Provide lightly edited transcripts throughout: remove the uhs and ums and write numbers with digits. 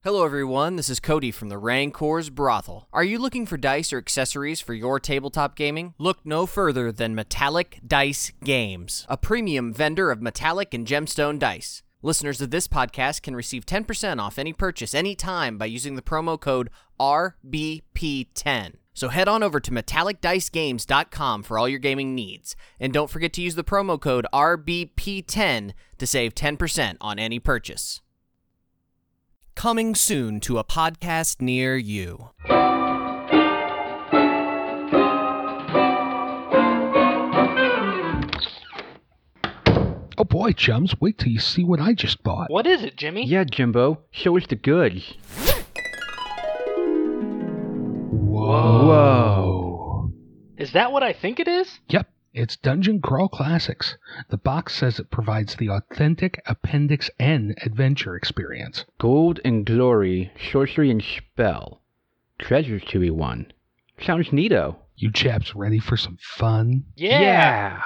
Hello everyone, this is Cody from the Rancor's Brothel. Are you looking for dice or accessories for your tabletop gaming? Look no further than Metallic Dice Games, a premium vendor of metallic and gemstone dice. Listeners of this podcast can receive 10% off any purchase anytime by using the promo code RBP10. So head on over to metallicdicegames.com for all your gaming needs. And don't forget to use the promo code RBP10 to save 10% on any purchase. Coming soon to a podcast near you. Oh boy, chums, wait till you see what I just bought. What is it, Jimmy? Yeah, Jimbo, show us the goods. Whoa. Is that what I think it is? Yep, it's Dungeon Crawl Classics. The box says it provides the authentic Appendix N adventure experience. Gold and glory, sorcery and spell. Treasures to be won. Sounds neato. You chaps ready for some fun? Yeah.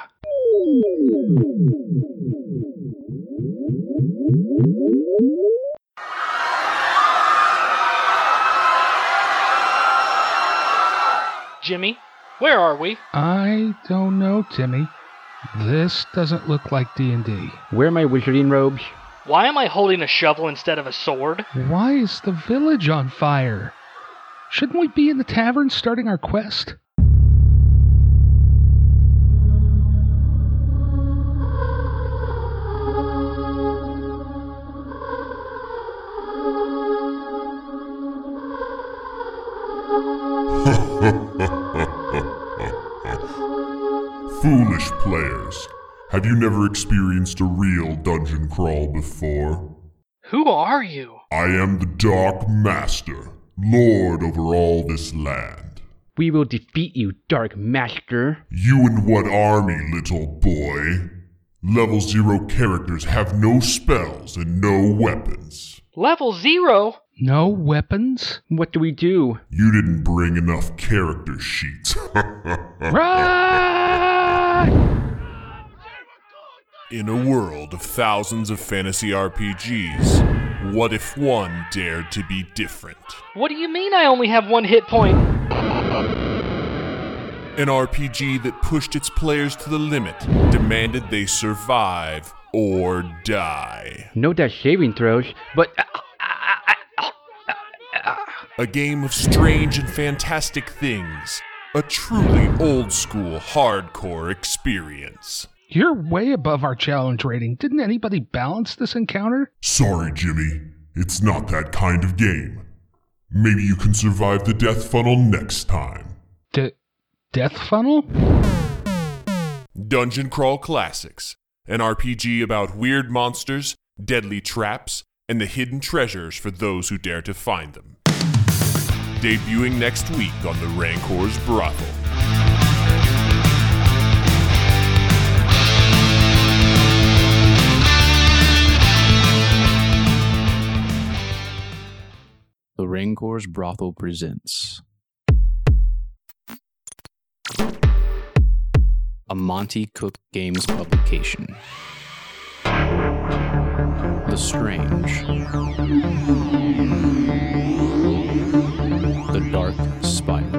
Jimmy, where are we? I don't know, Timmy. This doesn't look like D&D. Where are my wizarding robes? Why am I holding a shovel instead of a sword? Why is the village on fire? Shouldn't we be in the tavern starting our quest? Foolish players, have you never experienced a real dungeon crawl before? Who are you? I am the Dark Master, Lord over all this land. We will defeat you, Dark Master. You and what army, little boy? Level 0 characters have no spells and no weapons. Level 0? No weapons? What do we do? You didn't bring enough character sheets. Right! In a world of thousands of fantasy RPGs, what if one dared to be different? What do you mean I only have one hit point? An RPG that pushed its players to the limit, demanded they survive or die. No death saving throws, but... A game of strange and fantastic things. A truly old-school, hardcore experience. You're way above our challenge rating. Didn't anybody balance this encounter? Sorry, Jimmy. It's not that kind of game. Maybe you can survive the death funnel next time. Death funnel? Dungeon Crawl Classics. An RPG about weird monsters, deadly traps, and the hidden treasures for those who dare to find them. Debuting next week on the Rancor's Brothel. The Rancor's Brothel presents a Monty Cook Games publication. The Strange. The Dark Spiral.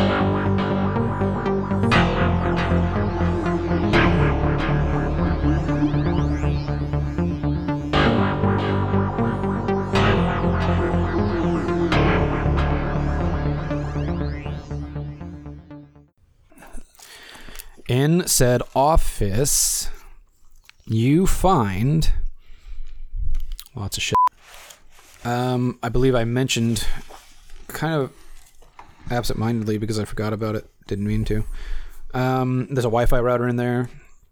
In said office, you find lots of shit. I believe I mentioned kind of absent-mindedly because I forgot about it. Didn't mean to. There's a Wi-Fi router in there.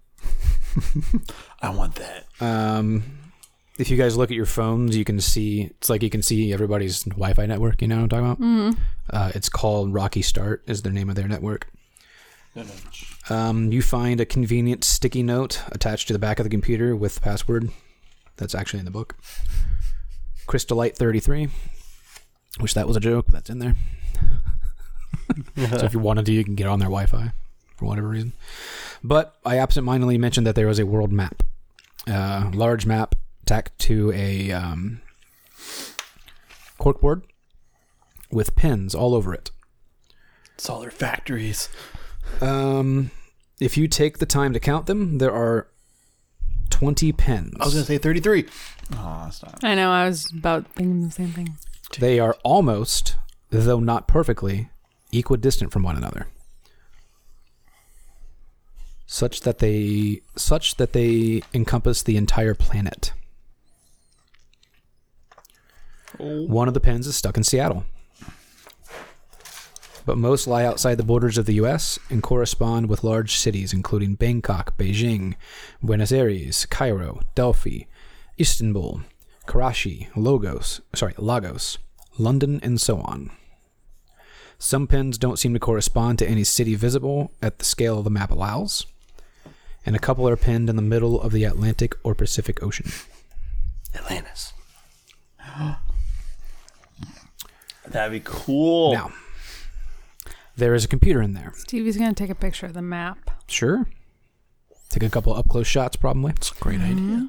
I want that. If you guys look at your phones, you can see, it's like you can see everybody's Wi-Fi network, you know what I'm talking about? Mm-hmm. It's called Rocky Start is the name of their network. You find a convenient sticky note attached to the back of the computer with password. That's actually in the book. Crystallite 33. Wish that was a joke, but that's in there. So if you wanted to, you can get on their Wi-Fi for whatever reason. But I absentmindedly mentioned that there was a world map. Large map tacked to a corkboard with pins all over it. It's all their factories. If you take the time to count them, there are 20 pins. I was going to say 33. Oh, stop. I know, I was about thinking the same thing. They are almost, though not perfectly, equidistant from one another. Such that they encompass the entire planet. One of the pins is stuck in Seattle. But most lie outside the borders of the U.S. and correspond with large cities including Bangkok, Beijing, Buenos Aires, Cairo, Delphi, Istanbul, Karachi, Lagos, London, and so on. Some pins don't seem to correspond to any city visible at the scale the map allows, and a couple are pinned in the middle of the Atlantic or Pacific Ocean. Atlantis. That'd be cool. Now, there is a computer in there. Stevie's going to take a picture of the map. Sure. Take a couple up-close shots, probably. That's a great idea.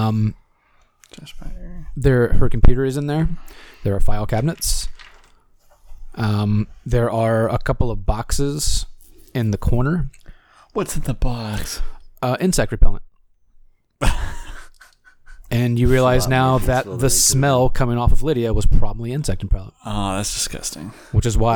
Her computer is in there. There are file cabinets. There are a couple of boxes in the corner. What's in the box? Insect repellent. And you realize now that the smell coming off of Lydia was probably insect repellent. Oh, that's disgusting. Which is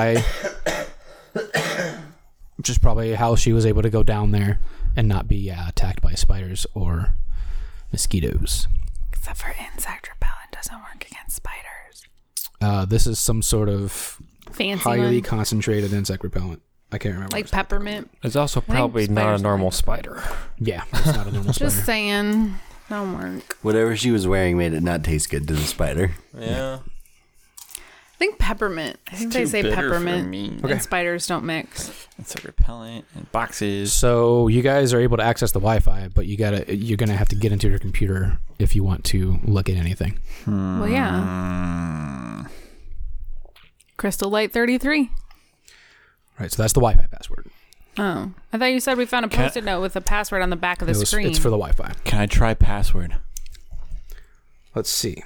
probably how she was able to go down there and not be attacked by spiders or mosquitoes. Except for insect repellent doesn't work against spiders. This is some sort of Fancy highly one. concentrated insect repellent. I can't remember. Like peppermint. It's also probably not a normal spider. Yeah, it's not a normal spider. Just saying. Don't work. Whatever she was wearing made it not taste good to the spider. Yeah. I think peppermint. I think they say peppermint. And spiders don't mix. It's a repellent and boxes. So you guys are able to access the Wi-Fi, but you're gonna have to get into your computer if you want to look at anything. Well, yeah. Crystal Light 33. Right, so that's the Wi-Fi password. Oh, I thought you said we found a Post-it note with a password on the back of the screen. It's for the Wi-Fi. Can I try password? Let's see.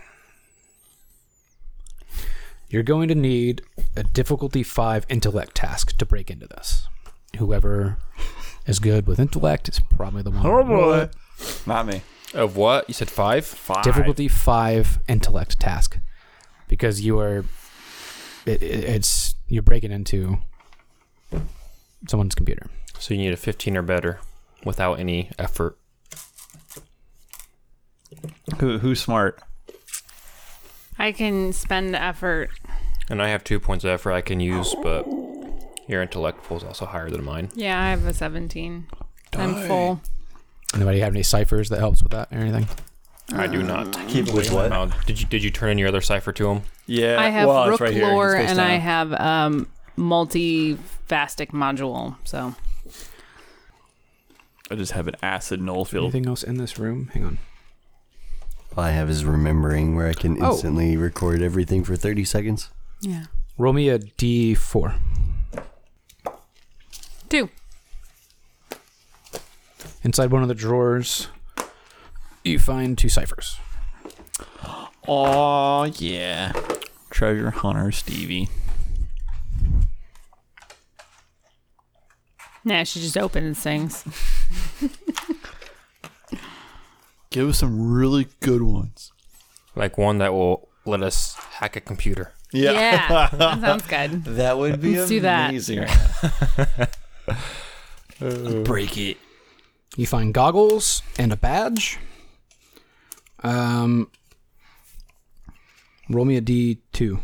You're going to need a difficulty 5 intellect task to break into this. Whoever is good with intellect is probably the one. Oh boy. Not me. Of what? You said 5? 5. Difficulty 5 intellect task. Because you are... you're breaking into someone's computer. So you need a 15 or better without any effort. Who's smart? I can spend effort. And I have 2 points of effort I can use, but your intellect pool is also higher than mine. Yeah, I have a 17. I'm full. Anybody have any ciphers that helps with that or anything? I do not. Keep it with what? Did you turn in your other cipher to him? Yeah. I have well, Rook right here. Lore He's face and down. I have multi-fastic module. So I just have an acid null field. Anything else in this room? Hang on. All I have is remembering, where I can instantly record everything for 30 seconds. yeah. Roll me a D4. 2. Inside one of the drawers, you find 2 ciphers. Oh yeah. Treasure hunter Stevie. Nah, she just opens things. Give us some really good ones. Like one that will let us hack a computer. Yeah, that sounds good. That would be Let's do that. amazing. Break it. You find goggles and a badge. Roll me a D2.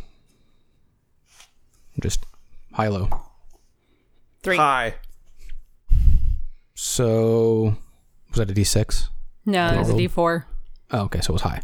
Just high-low. 3. Hi. So, was that a D6? No, it's a D4. Oh, okay, so it was high.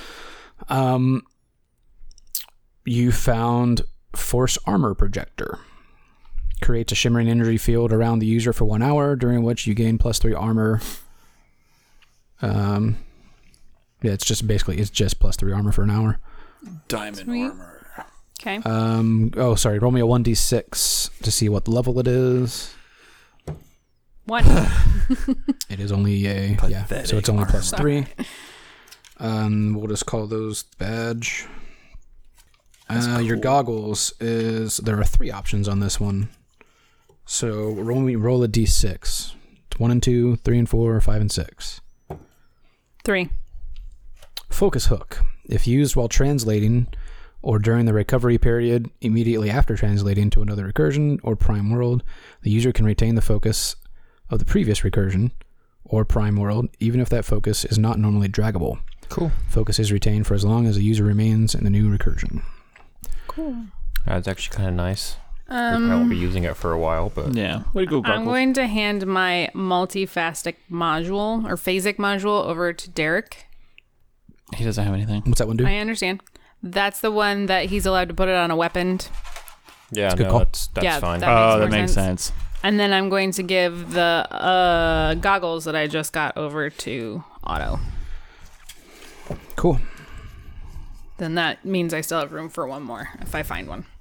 You found Force Armor Projector. Creates a shimmering energy field around the user for 1 hour, during which you gain +3 armor. Yeah, it's just +3 armor for an hour. Diamond Sweet. armor. Okay. Oh, sorry. Roll me a 1d6 to see what level it is. 1. It is only a so it's only +3. We'll just call those badge. Your goggles is... There are 3 options on this one. So roll a d6. It's 1 and 2, 3 and 4, 5 and 6. 3. Focus hook. If used while translating or during the recovery period immediately after translating to another recursion or prime world, the user can retain the focus of the previous recursion or prime world, even if that focus is not normally draggable. Cool. Focus is retained for as long as the user remains in the new recursion. Cool. That's actually kind of nice. We probably won't be using it for a while, but... Yeah. Way to go, Goggles. I'm going to hand my multiphasic module, or phasic module, over to Derek. He doesn't have anything. What's that one do? I understand. That's the one that he's allowed to put it on a weapon. Yeah, no, that's fine. That makes sense. And then I'm going to give the goggles that I just got over to Otto. Cool. Then that means I still have room for one more, if I find one.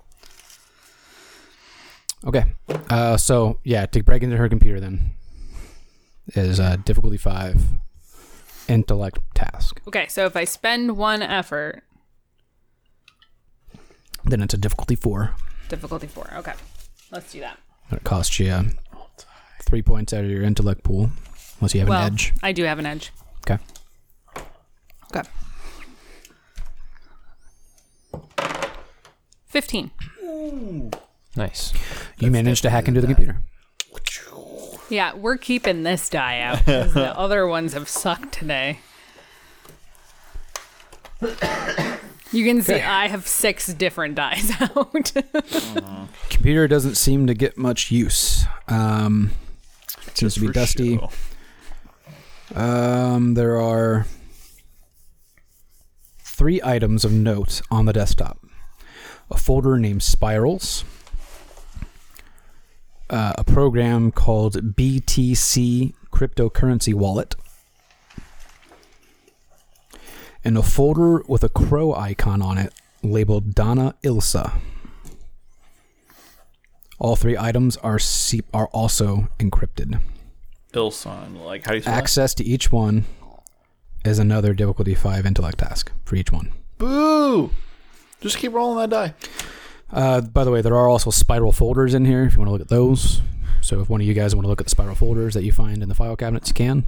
Okay. So, yeah, to break into her computer then is difficulty 5, intellect task. Okay, so if I spend 1 effort... Then it's a difficulty 4. Difficulty 4, okay. Let's do that. It costs you 3 points out of your intellect pool, unless you have an edge. I do have an edge. Okay. Okay. 15. Nice. You managed to hack into the computer. Yeah, we're keeping this die out because the other ones have sucked today. You can see I have 6 different dies out. Computer doesn't seem to get much use. Seems to be dusty. There are 3 items of note on the desktop. A folder named Spirals. A program called BTC Cryptocurrency Wallet. And a folder with a crow icon on it labeled Donna Ilsa. All 3 items are also encrypted. Ilson, like how do you spell Access to each one is another difficulty 5 intellect task for each one. Boo! Just keep rolling that die. By the way, there are also spiral folders in here if you want to look at those. So if one of you guys want to look at the spiral folders that you find in the file cabinets, you can.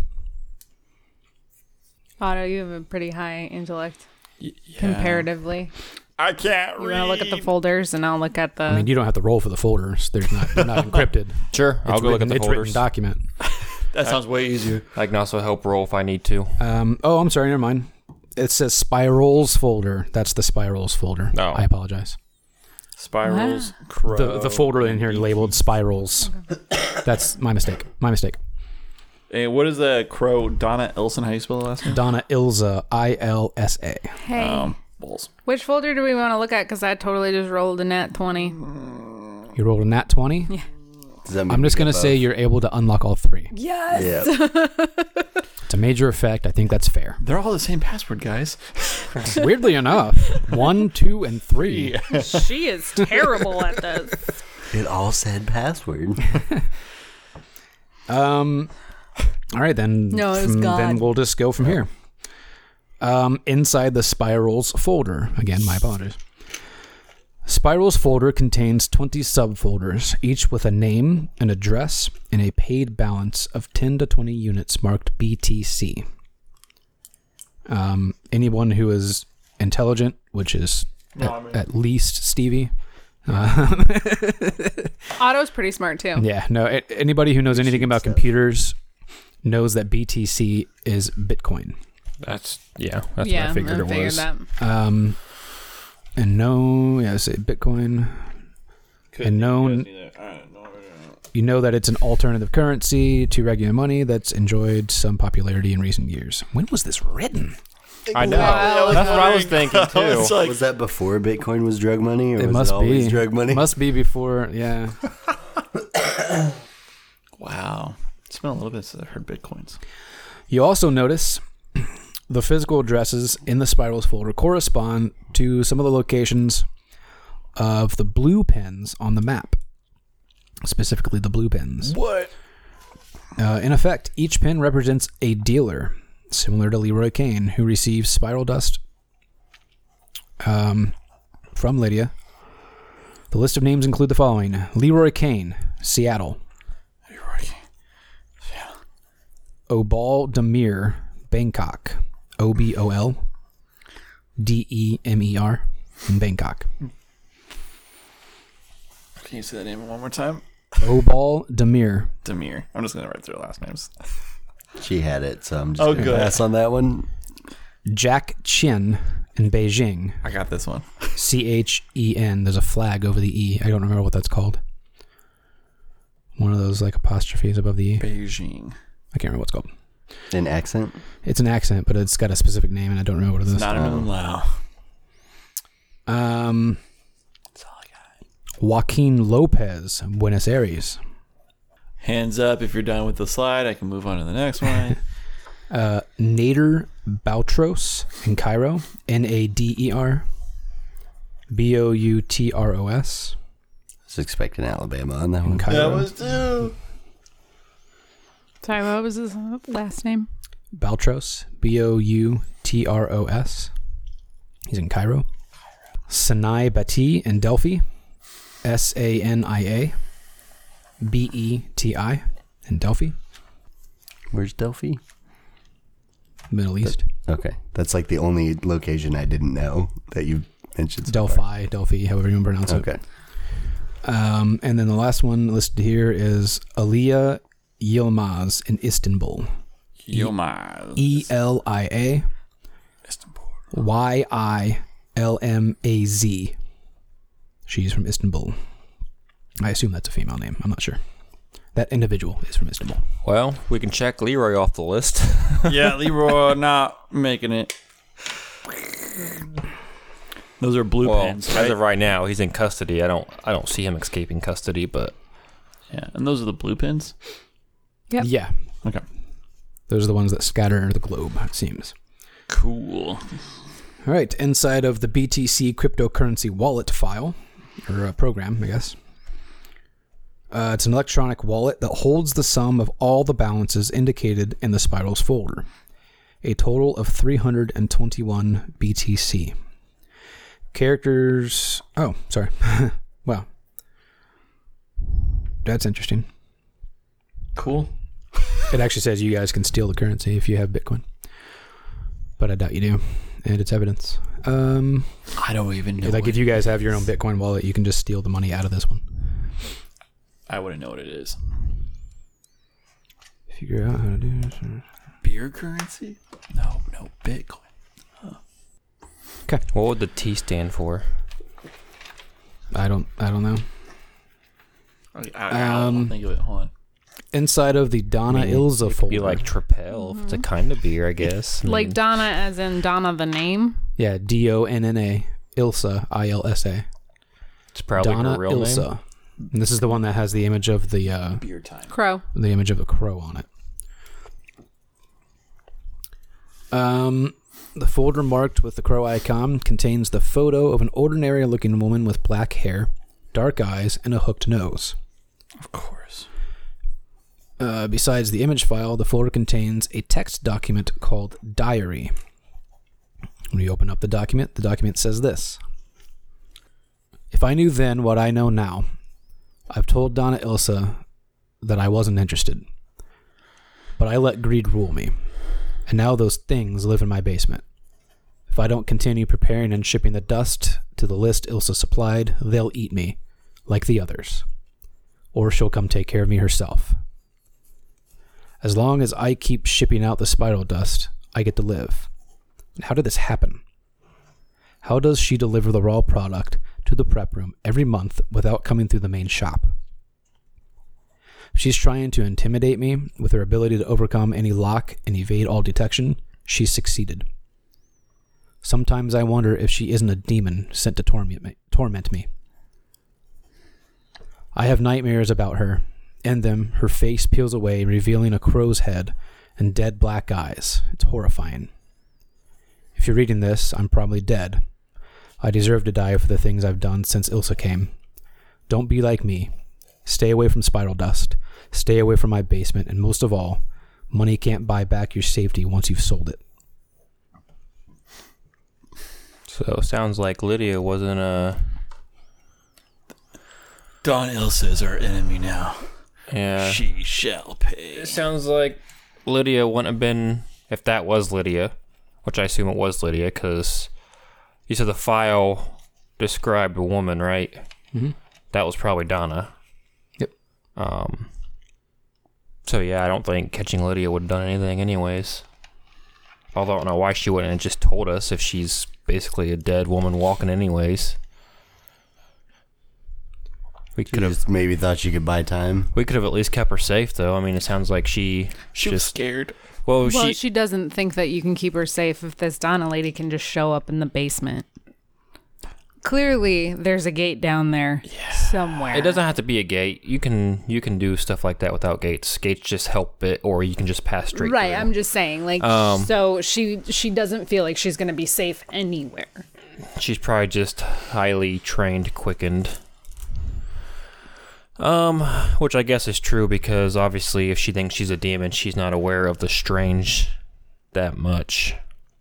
Otto, you have a pretty high intellect comparatively. I can't read. You want to look at the folders, and I'll look at the... I mean, you don't have to roll for the folders. They're not encrypted. Sure, I'll go look at the folders. It's written document. That sounds way easier. I can also help roll if I need to. I'm sorry, never mind. It says Spirals folder. That's the Spirals folder. No. I apologize. Spirals, crow. The folder in here labeled Spirals. Okay. That's my mistake. Hey, what is the crow? Donna Ilson? How do you spell the last name? Donna Ilsa. ILSA. Hey. Balls. Which folder do we want to look at? Because I totally just rolled a nat 20. You rolled a nat 20? Yeah. I'm just going to say you're able to unlock all 3. Yes! Yeah. It's a major effect. I think that's fair. They're all the same password, guys. Weirdly enough. 1, 2, and 3. She is terrible at this. It all said password. All right, then. No, it was God. Then we'll just go from here. Inside the Spirals folder. Again, my apologies. Spirals folder contains 20 subfolders, each with a name, an address, and a paid balance of 10 to 20 units marked BTC. Anyone who is intelligent, which is at least Stevie. Otto's pretty smart too. Yeah, no. Anybody who knows anything about computers knows that BTC is Bitcoin. That's what I figured it was. That. And say Bitcoin. And known, you know that it's an alternative currency to regular money that's enjoyed some popularity in recent years. When was this written? I know. That's what I was thinking too. Was that before Bitcoin was drug money, or it was must it always be drug money? Must be before. Yeah. Wow. It's been a little bit since I've heard Bitcoins. You also notice the physical addresses in the Spirals folder correspond to some of the locations of the blue pens on the map. Specifically, the blue pens. What? In effect, each pen represents a dealer, similar to Leroy Kane, who receives spiral dust from Lydia. The list of names include the following. Leroy Kane, Seattle. Leroy Kane, Seattle. Obal Demir, Bangkok. OBOL DEMER in Bangkok. Can you say that name one more time? Obal Demir. Demir. I'm just going to write through the last names. She had it, so I'm just going to pass on that one. Jack Chen in Beijing. I got this one. CHEN. There's a flag over the E. I don't remember what that's called. One of those like apostrophes above the E. Beijing. I can't remember what it's called. An accent? It's an accent, but it's got a specific name, and I don't remember what it is. It's not an umlaut. That's all I got. Joaquin Lopez, Buenos Aires. Hands up if you're done with the slide. I can move on to the next one. Nader Boutros in Cairo. NADER BOUTROS. I was expecting Alabama on that one. That was too. Sorry, what was his last name? Boutros. BOUTROS. He's in Cairo. Sanai Bati in Delphi. SANIA BETI in Delphi. Where's Delphi? Middle East. Okay. That's like the only location I didn't know that you mentioned. Delphi, however you pronounce it. Okay. And then the last one listed here is Aliya Yilmaz in Istanbul. Yilmaz. ELIA Istanbul. YILMAZ. She's from Istanbul. I assume that's a female name. I'm not sure. That individual is from Istanbul. Well, we can check Leroy off the list. Yeah, Leroy not making it. Those are blue pins. Right? As of right now, he's in custody. I don't see him escaping custody, but yeah, and those are the blue pins. Yep. Yeah. Okay. Those are the ones that scatter the globe, it seems. Cool. All right. Inside of the BTC cryptocurrency wallet file, or program, I guess. It's an electronic wallet that holds the sum of all the balances indicated in the Spirals folder. A total of 321 BTC. Characters... Oh, sorry. Wow. That's interesting. Cool. It actually says you guys can steal the currency if you have Bitcoin. But I doubt you do. And it's evidence. I don't even know. Like if you guys have your own Bitcoin wallet, you can just steal the money out of this one. I wouldn't know what it is. Figure out how to do this. Beer currency? No, Bitcoin. Huh. Okay. What would the T stand for? I don't know. I'll think of it. Hold on. Inside of the Donna Ilza it folder. Could be like Trapel. It's a kind of beer, I guess. Like Donna as in Donna the name? Yeah, Donna. Ilsa, ILSA. It's probably Donna her real Ilsa. name. And this is the one that has the image of the beer time. Crow. The image of the crow on it. The folder marked with the crow icon contains the photo of an ordinary looking woman with black hair, dark eyes, and a hooked nose. Of course. Besides the image file, the folder contains a text document called Diary. When you open up the document says this. If I knew then what I know now, I've told Donna Ilsa that I wasn't interested. But I let greed rule me. And now those things live in my basement. If I don't continue preparing and shipping the dust to the list Ilsa supplied, they'll eat me, like the others. Or she'll come take care of me herself. As long as I keep shipping out the spiral dust, I get to live. How did this happen? How does she deliver the raw product to the prep room every month without coming through the main shop? She's trying to intimidate me with her ability to overcome any lock and evade all detection. She's succeeded. Sometimes I wonder if she isn't a demon sent to torment me. I have nightmares about her. In them, her face peels away, revealing a crow's head and dead black eyes. It's horrifying. If you're reading this, I'm probably dead. I deserve to die for the things I've done since Ilsa came. Don't be like me. Stay away from spiral dust. Stay away from my basement. And most of all, money can't buy back your safety once you've sold it. So sounds like Lydia wasn't a. Dawn Ilsa is our enemy now. Yeah. She shall pay. It sounds like Lydia wouldn't have been, if that was Lydia, which I assume it was Lydia, because you said the file described a woman, right? Mm-hmm. That was probably Donna. Yep. So yeah, I don't think catching Lydia would have done anything anyways. Although I don't know why she wouldn't have just told us if she's basically a dead woman walking anyways. We could have maybe thought she could buy time. We could have at least kept her safe, though. I mean, it sounds like she was scared. Well, she doesn't think that you can keep her safe if this Donna lady can just show up in the basement. Clearly, there's a gate down there somewhere. It doesn't have to be a gate. You can do stuff like that without gates. Gates just help it, or you can just pass straight through. Right, I'm just saying, like, so she doesn't feel like she's going to be safe anywhere. She's probably just highly trained, quickened. Which I guess is true because obviously if she thinks she's a demon, she's not aware of the strange that much.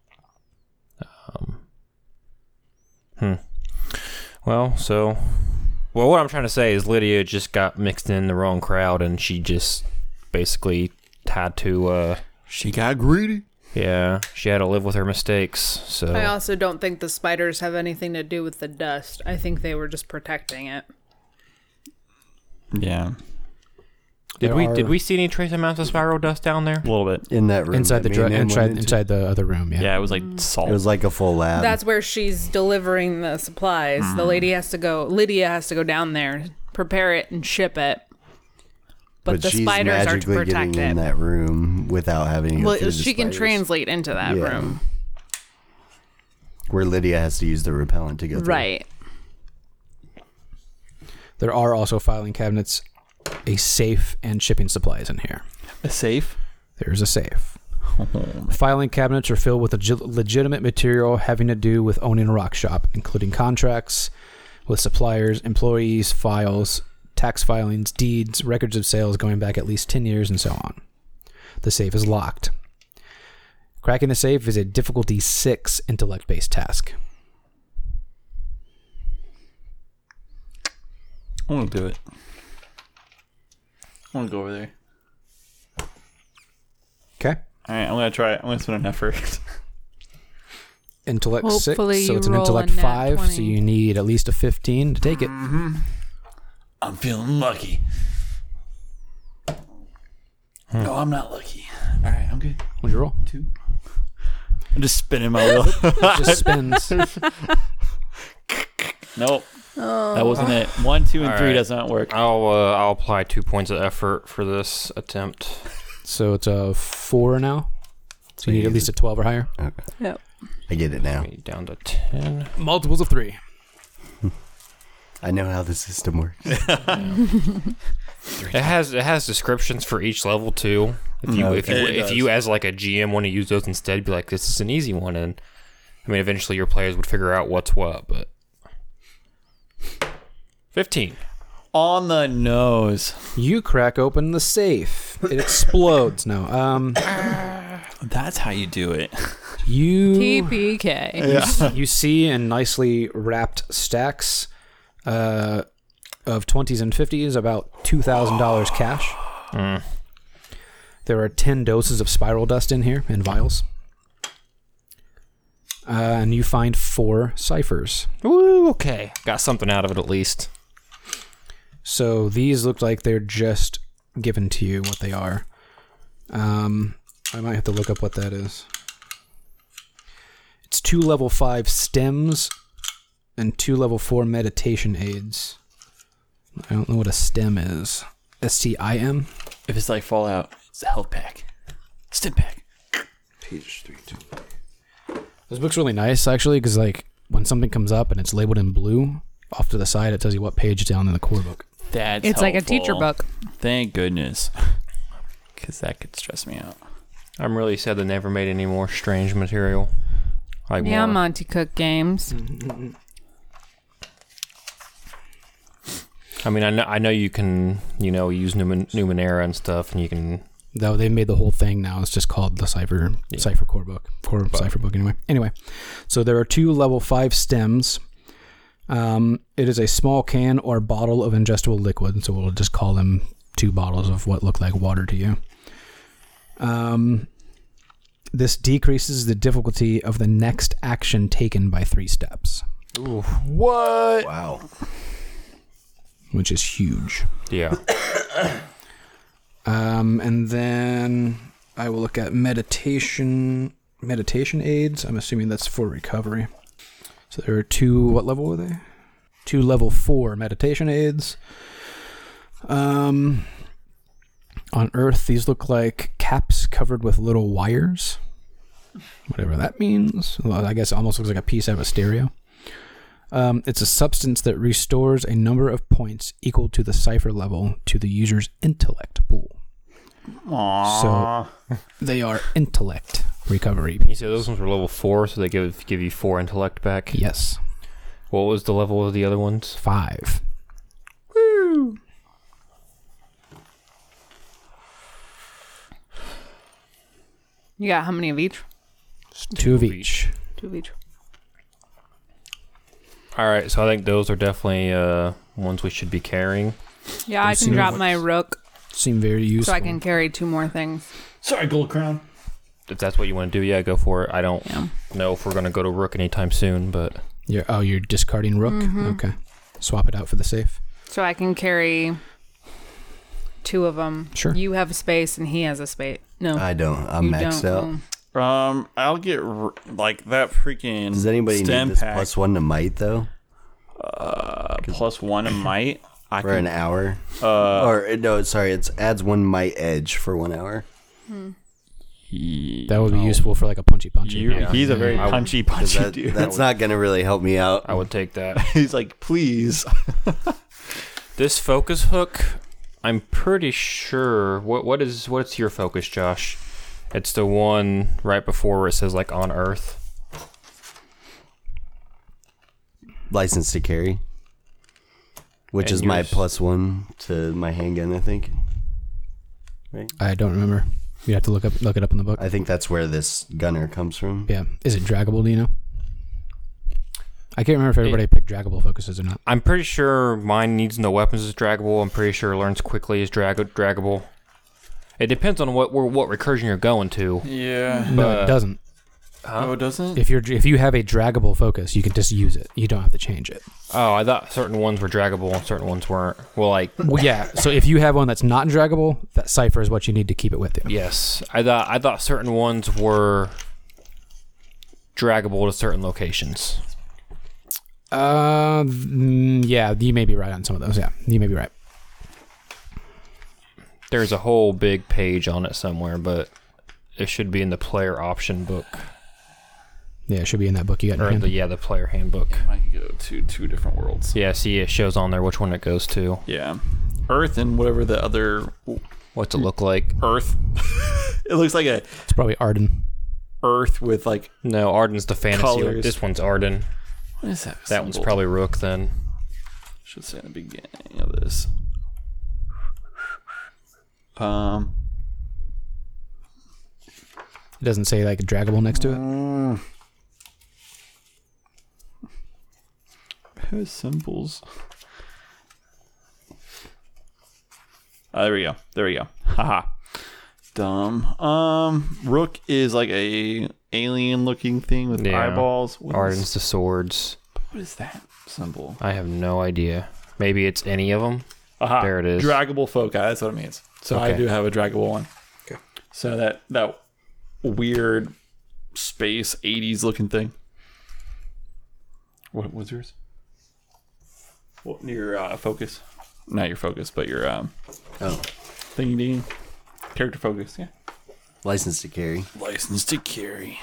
Well, what I'm trying to say is Lydia just got mixed in the wrong crowd and she just basically had to, she got greedy. Yeah, she had to live with her mistakes, so. I also don't think the spiders have anything to do with the dust. I think they were just protecting it. Yeah. Did we see any trace amounts of spiral dust down there? A little bit in that room. Inside the other room. Yeah. Yeah, it was like salt. It was like a full lab. That's where she's delivering the supplies. The lady has to go. Lydia has to go down there, prepare it, and ship it. But the she's spiders are to magically protect getting it. in that room without having to go through the she can spiders. translate into that room. Where Lydia has to use the repellent to go through. Right. There are also filing cabinets, a safe, and shipping supplies in here. A safe? There's a safe. Filing cabinets are filled with legitimate material having to do with owning a rock shop, including contracts with suppliers, employees, files, tax filings, deeds, records of sales going back at least 10 years, and so on. The safe is locked. Cracking the safe is a difficulty 6 intellect-based task. I want to do it. I want to go over there. Okay. All right, I'm going to try it. I'm going to spend an effort. Intellect Hopefully 6, so it's an you roll intellect a nat 5, 20. so you need at least a 15 to take it. I'm feeling lucky. No, I'm not lucky. All right, I'm good. What'd you roll? 2. I'm just spinning my wheel. It just spins. Nope. That wasn't it. 1, 2, and 3 right. does not work. I'll apply 2 points of effort for this attempt. So it's a 4 now. So you need at least a 12 or higher. Okay. Yep. I get it now. Down to 10. Multiples of 3. I know how the system works. It has descriptions for each level too. If you as like a GM want to use those instead, be like, this is an easy one, and I mean eventually your players would figure out what's what. But 15 on the nose. You crack open the safe. It explodes. No. That's how you do it. You TPK. You see in nicely wrapped stacks of 20s and 50s about $2,000 cash. There are 10 doses of spiral dust in here in vials. And you find 4 ciphers. Woo, okay. Got something out of it at least. So these look like they're just given to you what they are. I might have to look up what that is. It's 2 level 5 stems and 2 level 4 meditation aids. I don't know what a stem is. STIM? If it's like Fallout, it's a health pack. Stim pack. Page 3. This book's really nice, actually, because like when something comes up and it's labeled in blue, off to the side it tells you what page it's on in the core book. That's It's helpful. like a teacher book. Thank goodness. Because that could stress me out. I'm really sad they never made any more strange material. Like Yeah, more. Monty Cook games. I mean, I know you can, use Numenera and stuff, and you can Though they made the whole thing now. It's just called the Cypher core book. Cypher book anyway. So there are 2 level 5 stems. It is a small can or bottle of ingestible liquid. So we'll just call them 2 bottles of what look like water to you. This decreases the difficulty of the next action taken by 3 steps. Ooh. What? Wow. Which is huge. Yeah. And then I will look at meditation aids. I'm assuming that's for recovery. So there are 2, what level were they? 2 level 4 meditation aids. On Earth, these look like caps covered with little wires. Whatever that means. Well, I guess it almost looks like a piece out of a stereo. It's a substance that restores a number of points equal to the cipher level to the user's intellect pool. Aww. So they are intellect recovery. You said those ones were level 4, so they give you 4 intellect back? Yes. What was the level of the other ones? 5. Woo! You got how many of each? 2 of each. 2 of each. All right, so I think those are definitely ones we should be carrying. Yeah, I can drop my rook. Seem very useful. So I can carry 2 more things. Sorry, Gold Crown. If that's what you want to do, yeah, go for it. I don't know if we're going to go to rook anytime soon, but... You're discarding rook? Mm-hmm. Okay. Swap it out for the safe. So I can carry 2 of them. Sure. You have a space and he has a space. No. I don't. I'm maxed out. I'll get like that freaking. Does anybody need stem this pack. +1 to might though? +1 to might for an hour. Or no, sorry, it adds 1 might edge for 1 hour. That would be useful for like a punchy. He's a very punchy dude. That's not gonna really help me out. I would take that. He's like, please. This focus hook, I'm pretty sure. What's your focus, Josh? It's the one right before where it says like on Earth. License to carry, which And is my yours? +1 to my handgun, I think. Right? I don't remember. You have to look it up in the book. I think that's where this gunner comes from. Yeah. Is it draggable? Do you know? I can't remember if everybody picked draggable focuses or not. I'm pretty sure mine needs no weapons is draggable. I'm pretty sure learns quickly is draggable. It depends on what recursion you're going to. Yeah. No, it doesn't. Oh, it doesn't? If you have a draggable focus, you can just use it. You don't have to change it. Oh, I thought certain ones were draggable and certain ones weren't. Well, yeah. So if you have one that's not draggable, that cipher is what you need to keep it with you. Yes, I thought certain ones were draggable to certain locations. Yeah, you may be right on some of those. Yeah, you may be right. There's a whole big page on it somewhere, but it should be in the player option book. Yeah, it should be in that book you got in your hand. The player handbook. Might go to 2 different worlds. Yeah, see, it shows on there which one it goes to. Yeah. Earth and whatever the other... What's it look like? Earth. It looks like It's probably Arden. Earth with like... No, Arden's the fantasy. Colors. This one's Arden. What is that? That one's probably Rook then. Should say in the beginning of this. It doesn't say like draggable next to it. It has symbols. There we go. Haha. Dumb. Rook is like a alien looking thing with eyeballs. Arden's the swords. What is that symbol? I have no idea. Maybe it's any of them. Aha. There it is. Draggable foci. That's what it means. So I do have a draggable one. Okay. So that weird space 80s looking thing. What was yours? What your focus? Not your focus, but your thingy ding. Character focus, yeah. License to carry. License to carry.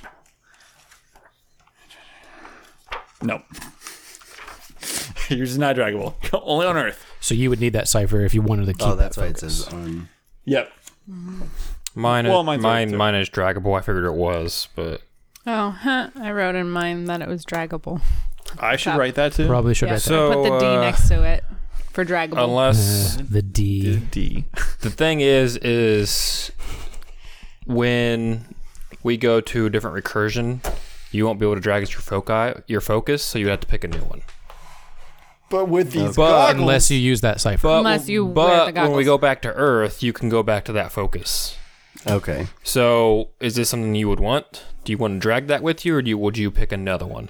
Nope. Yours is not draggable. Only on Earth. So you would need that cipher if you wanted to keep that that's why focus. it says on. Yep. Mine is draggable. I figured it was, but... Oh, I wrote in mine that it was draggable. I should write that too. Probably should write that. So, put the D next to it. for draggable. Unless the D. The thing is when we go to a different recursion, you won't be able to drag as your focus, so you have to pick a new one. But with these goggles, unless you use that cipher. Unless you wear the goggles. When we go back to Earth, you can go back to that focus. Okay. So, is this something you would want? Do you want to drag that with you, or would you pick another one?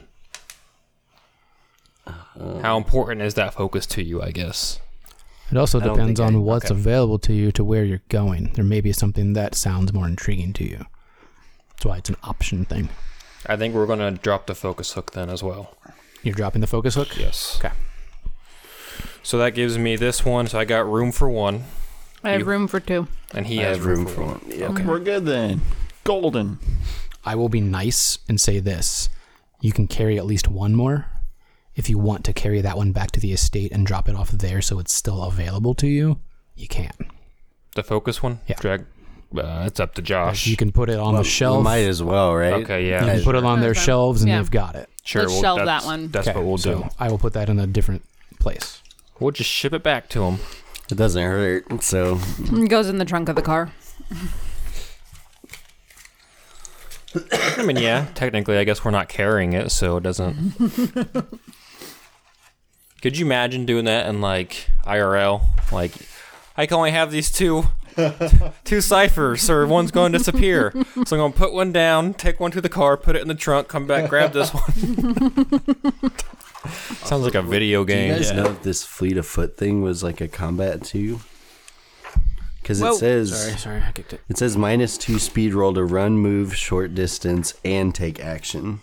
How important is that focus to you, I guess? It also depends on what's available to you to where you're going. There may be something that sounds more intriguing to you. That's why it's an option thing. I think we're going to drop the focus hook then as well. You're dropping the focus hook? Yes. Okay. So that gives me this one. So I got room for one. I have room for 2. And he has room for one. Yeah. Okay. We're good then. Golden. I will be nice and say this. You can carry at least one more. If you want to carry that one back to the estate and drop it off there so it's still available to you, you can. The focus one? Yeah. Drag. It's up to Josh. You can put it on the shelf. We might as well, right? Okay, yeah. You can put it on their shelves and they've got it. Sure. Let's shelve that one. That's what we'll do. I will put that in a different place. We'll just ship it back to him. It doesn't hurt, so... It goes in the trunk of the car. I mean, yeah, technically, I guess we're not carrying it, so it doesn't... Could you imagine doing that in, like, IRL? Like, I can only have these two ciphers, or one's going to disappear. So I'm going to put one down, take one to the car, put it in the trunk, come back, grab this one. Sounds like a video game. Do you guys know if this fleet of foot thing was like a combat too? Because it says... Sorry, I kicked it. It says -2 speed roll to run, move, short distance, and take action.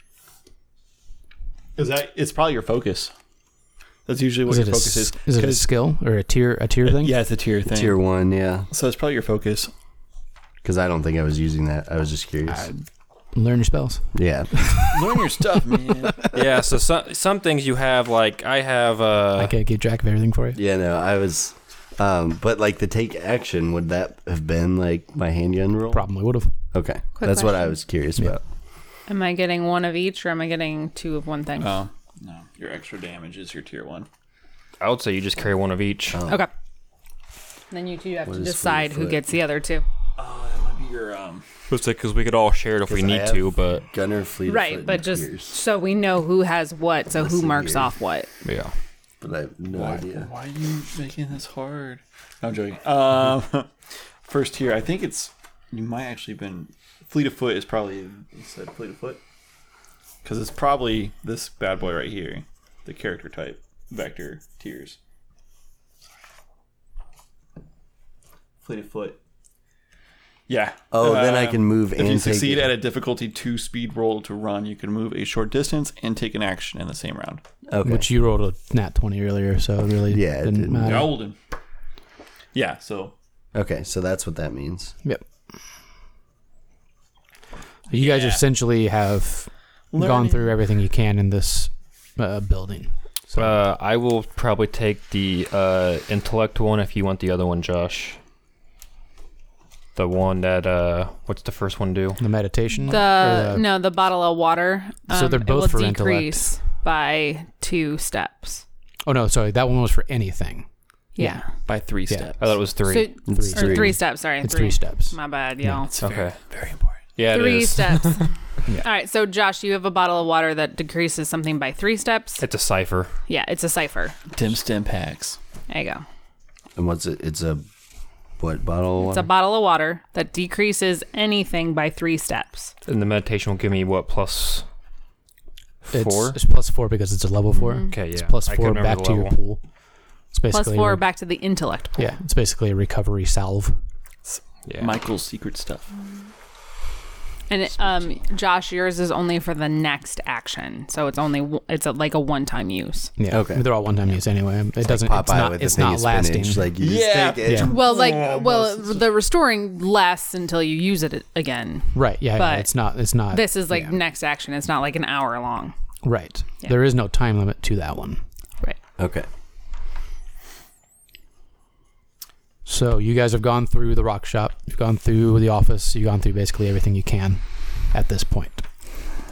It's probably your focus. That's usually what your focus is. Is it a skill or a tier thing? Yeah, it's a tier thing. Tier 1, yeah. So it's probably your focus. Because I don't think I was using that. I was just curious. Learn your spells. Yeah. Learn your stuff, man. Yeah, so some things you have, like, I have... I can't keep track of everything for you. Yeah, no, I was... but, like, the take action, would that have been, like, my handgun roll? Probably would have. Okay. Quick That's what I question. was curious about. Am I getting one of each, or am I getting 2 of one thing? Oh, no. Your extra damage is your tier 1. I would say you just carry one of each. Oh. Okay. Then you 2 have What to is decide fleet who foot? gets the other 2. Oh, that might be your... Because we could all share it if we need to, but... Gunner, fleet of Right, foot, but and just pierce. so we know who has what, so who see marks here. off what. Yeah. But I have no idea. Why are you making this hard? No, I'm joking. First tier, I think it's... You might actually been... Fleet of foot is probably... You said fleet of foot? Because it's probably this bad boy right here. The character type. Vector tiers. Fleet of foot. Yeah. Oh, then I can move If and you take succeed it. at a difficulty 2 speed roll to run, you can move a short distance and take an action in the same round. Okay. Which you rolled a nat 20 earlier, so it really Yeah, it didn't didn't. matter. Golden. Yeah, so... Okay, so that's what that means. Yep. You guys essentially have gone through everything you can in this building. So I will probably take the intellect one if you want the other one, Josh. The one that, what's the first one do? the meditation? The bottle of water. So they're both it for will intellect. decrease by 2 steps. Oh, no, sorry. That one was for anything. Yeah. By 3 steps. I thought it was 3. It's Or 3 3. steps, sorry. It's 3 steps. My bad, y'all. It's Okay. very important. Yeah, it 3 is. steps. All right, so Josh, you have a bottle of water that decreases something by 3 steps. It's a cipher. Yeah, it's a cipher. Tim Stim packs. There you go. And what's it? It's a... What bottle of It's a water? bottle of water that decreases anything by 3 steps. And the meditation will give me what, plus 4? It's plus 4 because it's a level 4. Okay, yeah. It's plus I couldn't 4 remember back the to your level. pool. It's Plus basically 4 back to the intellect pool. Yeah, it's basically a recovery salve. Yeah. Michael's secret stuff. And Josh, yours is only for the next action, so it's only like a one-time use. Yeah. Okay. They're all one-time use anyway. It doesn't. Popeye It's not. with the It's thing not is lasting. finished, like you just take it. Yeah. Well, the restoring lasts until you use it again. Right. Yeah. But It's not. It's not. This is like yeah. next action. It's not like an hour long. Right. Yeah. There is no time limit to that one. Right. Okay. So you guys have gone through the rock shop. You've gone through the office. You've gone through basically everything you can at this point.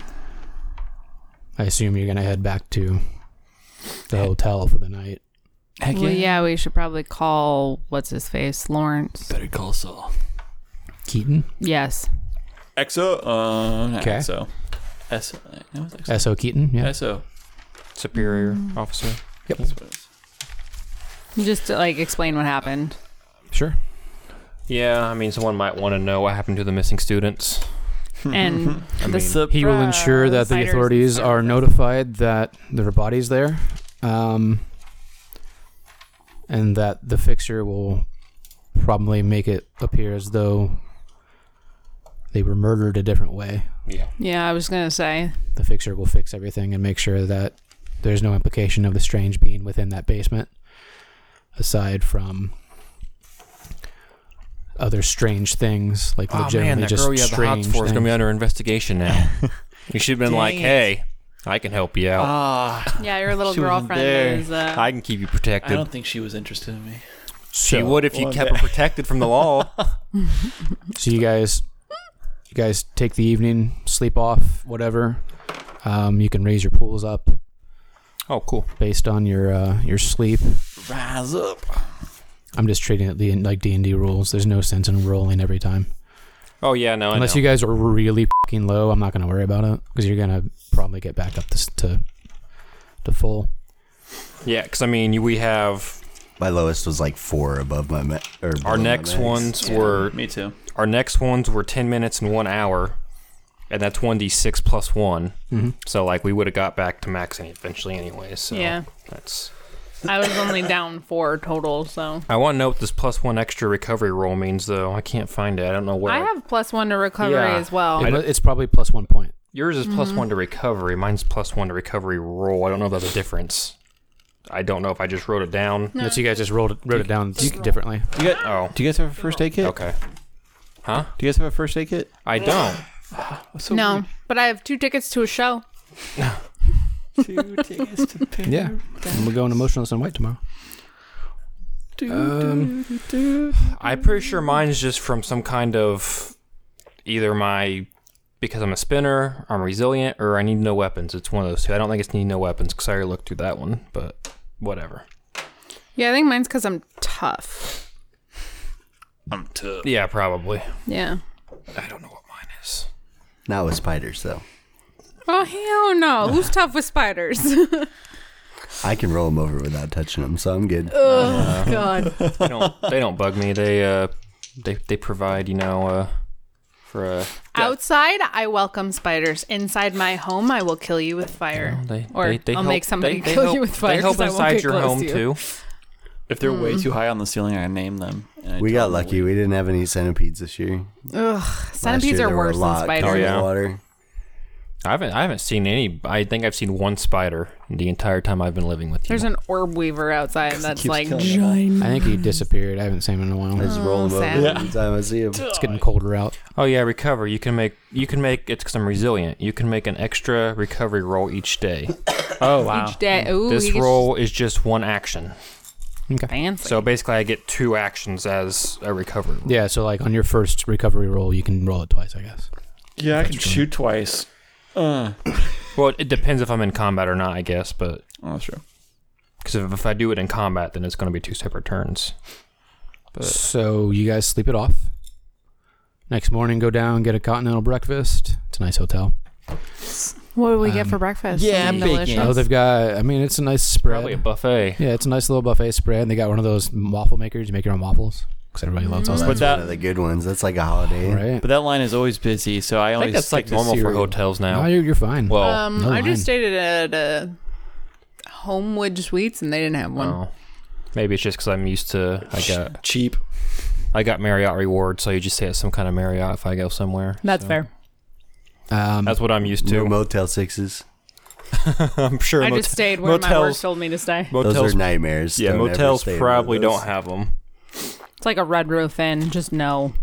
I assume you're gonna head back to the hotel for the night. Heck Well, yeah, we should probably call what's his face, Lawrence. Better call Saul. Keaton? Yes. EXO? Not Okay. EXO. S. No, it's EXO. S.O. Keaton? Yeah. SO. Superior officer. Yep. That's what it is. Just to explain what happened. Sure. Yeah, I mean, someone might want to know what happened to the missing students. And I mean, he will ensure that the authorities are notified that there are bodies there, and that the fixer will probably make it appear as though they were murdered a different way. Yeah, I was going to say. The fixer will fix everything and make sure that there's no implication of the strange being within that basement, aside from other strange things, like legitimately just strange that girl you have the hots for is going to be things. under investigation now. You should have been like, hey, I can help you out. Yeah, your little She wasn't girlfriend there. is... I can keep you I protected. don't think she was interested in me. She would if you kept her protected from the law. So you guys take the evening, sleep off, whatever. You can raise your pools up. Oh, cool. Based on your sleep. Rise up. I'm just treating it like D&D rules. There's no sense in rolling every time. Oh, yeah, no, Unless you guys are really fucking low, I'm not going to worry about it because you're going to probably get back up to full. Yeah, because, I mean, we have... My lowest was like 4 above my Our next ones were... Me too. Our next ones were 10 minutes and 1 hour, and that's 1d6 plus 1. Mm-hmm. So, we would have got back to maxing eventually anyway, so... Yeah. That's... I was only down 4 total, so... I want to know what this plus 1 extra recovery roll means, though. I can't find it. I don't know where... I have +1 to recovery as well. It's probably plus 1 point. Yours is plus 1 to recovery. Mine's plus 1 to recovery roll. I don't know if that's a difference. I don't know if I just wrote it down. No. So you guys just wrote it down differently. Do you guys have a first aid kit? Okay. Huh? Do you guys have a first aid kit? I don't. No, weird. but I have 2 tickets to a show. 2 tickets to pay. Yeah. And we're going to Motionless and White tomorrow. I'm pretty sure mine's just from some kind of either because I'm a spinner, I'm resilient, or I need no weapons. It's one of those two. I don't think it's need no weapons because I already looked through that one, but whatever. Yeah, I think mine's because I'm tough. I'm tough. Yeah, probably. Yeah. I don't know what mine is. Not with spiders, though. Oh, hell no. Who's tough with spiders? I can roll them over without touching them, so I'm good. Oh, God. They don't bug me. They provide, for a... Outside, I welcome spiders. Inside my home, I will kill you with fire. They I'll help- make somebody they kill help- you with fire. They help 'cause I won't inside get your close home, to you. too. If they're way too high on the ceiling, I name them. And I We tell got them lucky. We didn't have any centipedes this year. Ugh, Last centipedes year are there were a worse than lot spiders. coming Oh, in yeah. the water. I haven't seen any. I think I've seen one spider the entire time I've been living with you. There's an orb weaver outside that's keeps like killing giant. I think he disappeared. I haven't seen him in a while. I just roll them over sad. every time I see them. It's getting colder out. Oh yeah, recover. You can make it's because I'm resilient. You can make an extra recovery roll each day. Oh, wow. Each day. Ooh, This he gets roll is just one action. fancy. So basically, I get 2 actions as a recovery roll. Yeah, so on your first recovery roll, you can roll it twice, I guess. Yeah, I can shoot twice. Well, it depends if I'm in combat or not, I guess. But that's true. because if I do it in combat, then it's going to be 2 separate turns. But So you guys sleep it off. Next morning, go down, get a continental breakfast. It's a nice hotel. What do we get for breakfast? yeah, Something bacon. delicious? Oh, they've got, it's a nice spread. probably a buffet. Yeah, it's a nice little buffet spread. They got one of those waffle makers. You make your own waffles because everybody loves Oh, those. that's But that- one of the good ones. That's like a holiday. Right? But that line is always busy, so I I always think that's like stick to normal for cereal. hotels now. No, you're fine. Well, no I line. just stayed at a Homewood Suites and they didn't have one. oh, maybe it's just because I'm used to. Cheap. I got Marriott rewards, so you just say it's some kind of Marriott if I go somewhere. That's so. fair. That's what I'm used No to. Motel 6s. I'm sure. I just stayed where my work told me to stay. Those Motels, are nightmares. yeah, Don't ever motels stay in probably one of those. don't have them. It's like a Red Roof Inn. Just no.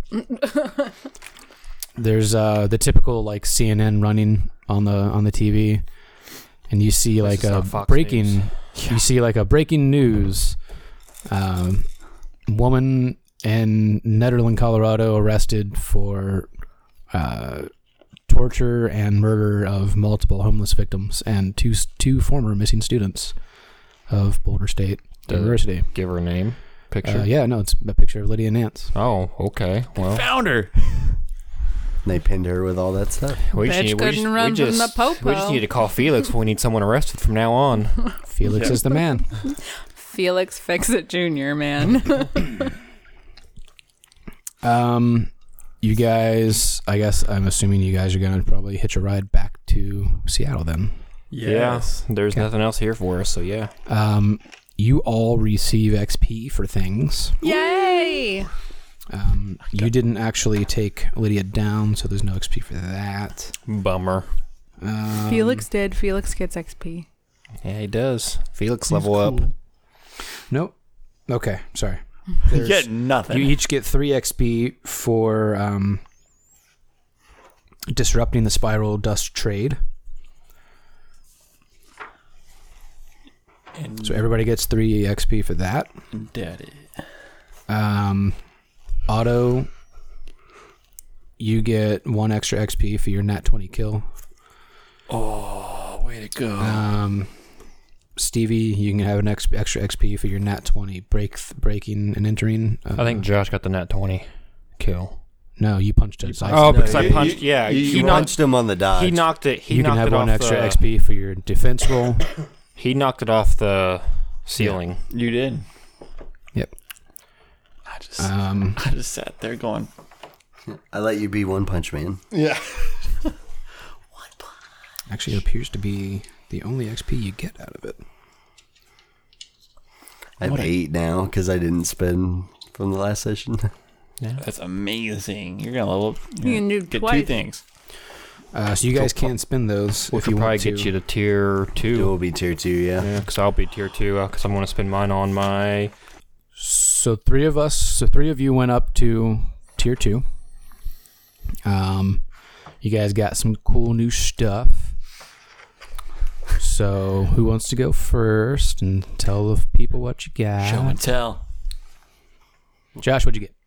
There's the typical CNN running on the TV, and you see This is a not Fox breaking. News. You see a breaking news. Woman in Nederland, Colorado, arrested for torture and murder of multiple homeless victims and two former missing students of Boulder State. University. Give her a name. Picture. Yeah, no, it's a picture of Lydia Nance. Oh, okay. Well, Found her. They pinned her with all that stuff. Bitch couldn't run from the popo. We just need to call Felix when we need someone arrested from now on. Felix is the man. Felix Fix-It Jr., man. You guys, I guess I'm assuming you guys are going to probably hitch a ride back to Seattle then. Yes. Yeah, there's nothing else here for us, so yeah. You all receive XP for things. Yay! You didn't actually take Lydia down, so there's no XP for that. Bummer. Felix did. Felix gets XP. Yeah, he does. Felix level up. Nope. Okay, sorry. You get nothing. You each get 3 XP for disrupting the spiral dust trade. And so everybody gets 3 XP for that. Daddy. Otto, you get 1 extra XP for your nat 20 kill. Oh, way to go. Stevie, you can have an extra XP for your nat 20 breaking and entering. I think Josh got the nat 20 kill. No, you punched it. Because I punched. Yeah, you punched him on the dodge. He knocked it. You can have 1 extra XP for your defense roll. He knocked it off the ceiling. Yeah. You did. Yep. I just sat there going. I let you be One Punch Man. Yeah. Actually, it appears to be the only XP you get out of it. I have 8 now because I didn't spend from the last session. Yeah, that's amazing. You're gonna level up. You can do get twice. 2 things. So you guys can spend those Which if you will probably want to. get you to tier 2. It will be tier 2, yeah. Yeah, because I'll be tier 2 because I'm going to spend mine on my... So 3 of you went up to tier 2. You guys got some cool new stuff. So who wants to go first and tell the people what you got? Show and tell. Josh, what'd you get?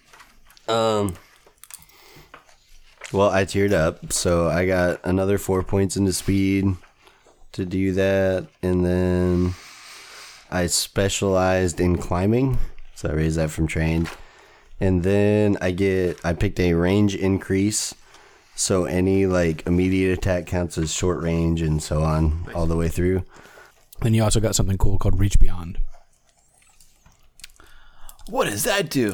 Well, I tiered up, so I got another 4 points into speed to do that, and then I specialized in climbing, so I raised that from trained. And then I picked a range increase, so any like immediate attack counts as short range and so on all the way through. And you also got something cool called Reach Beyond. What does that do?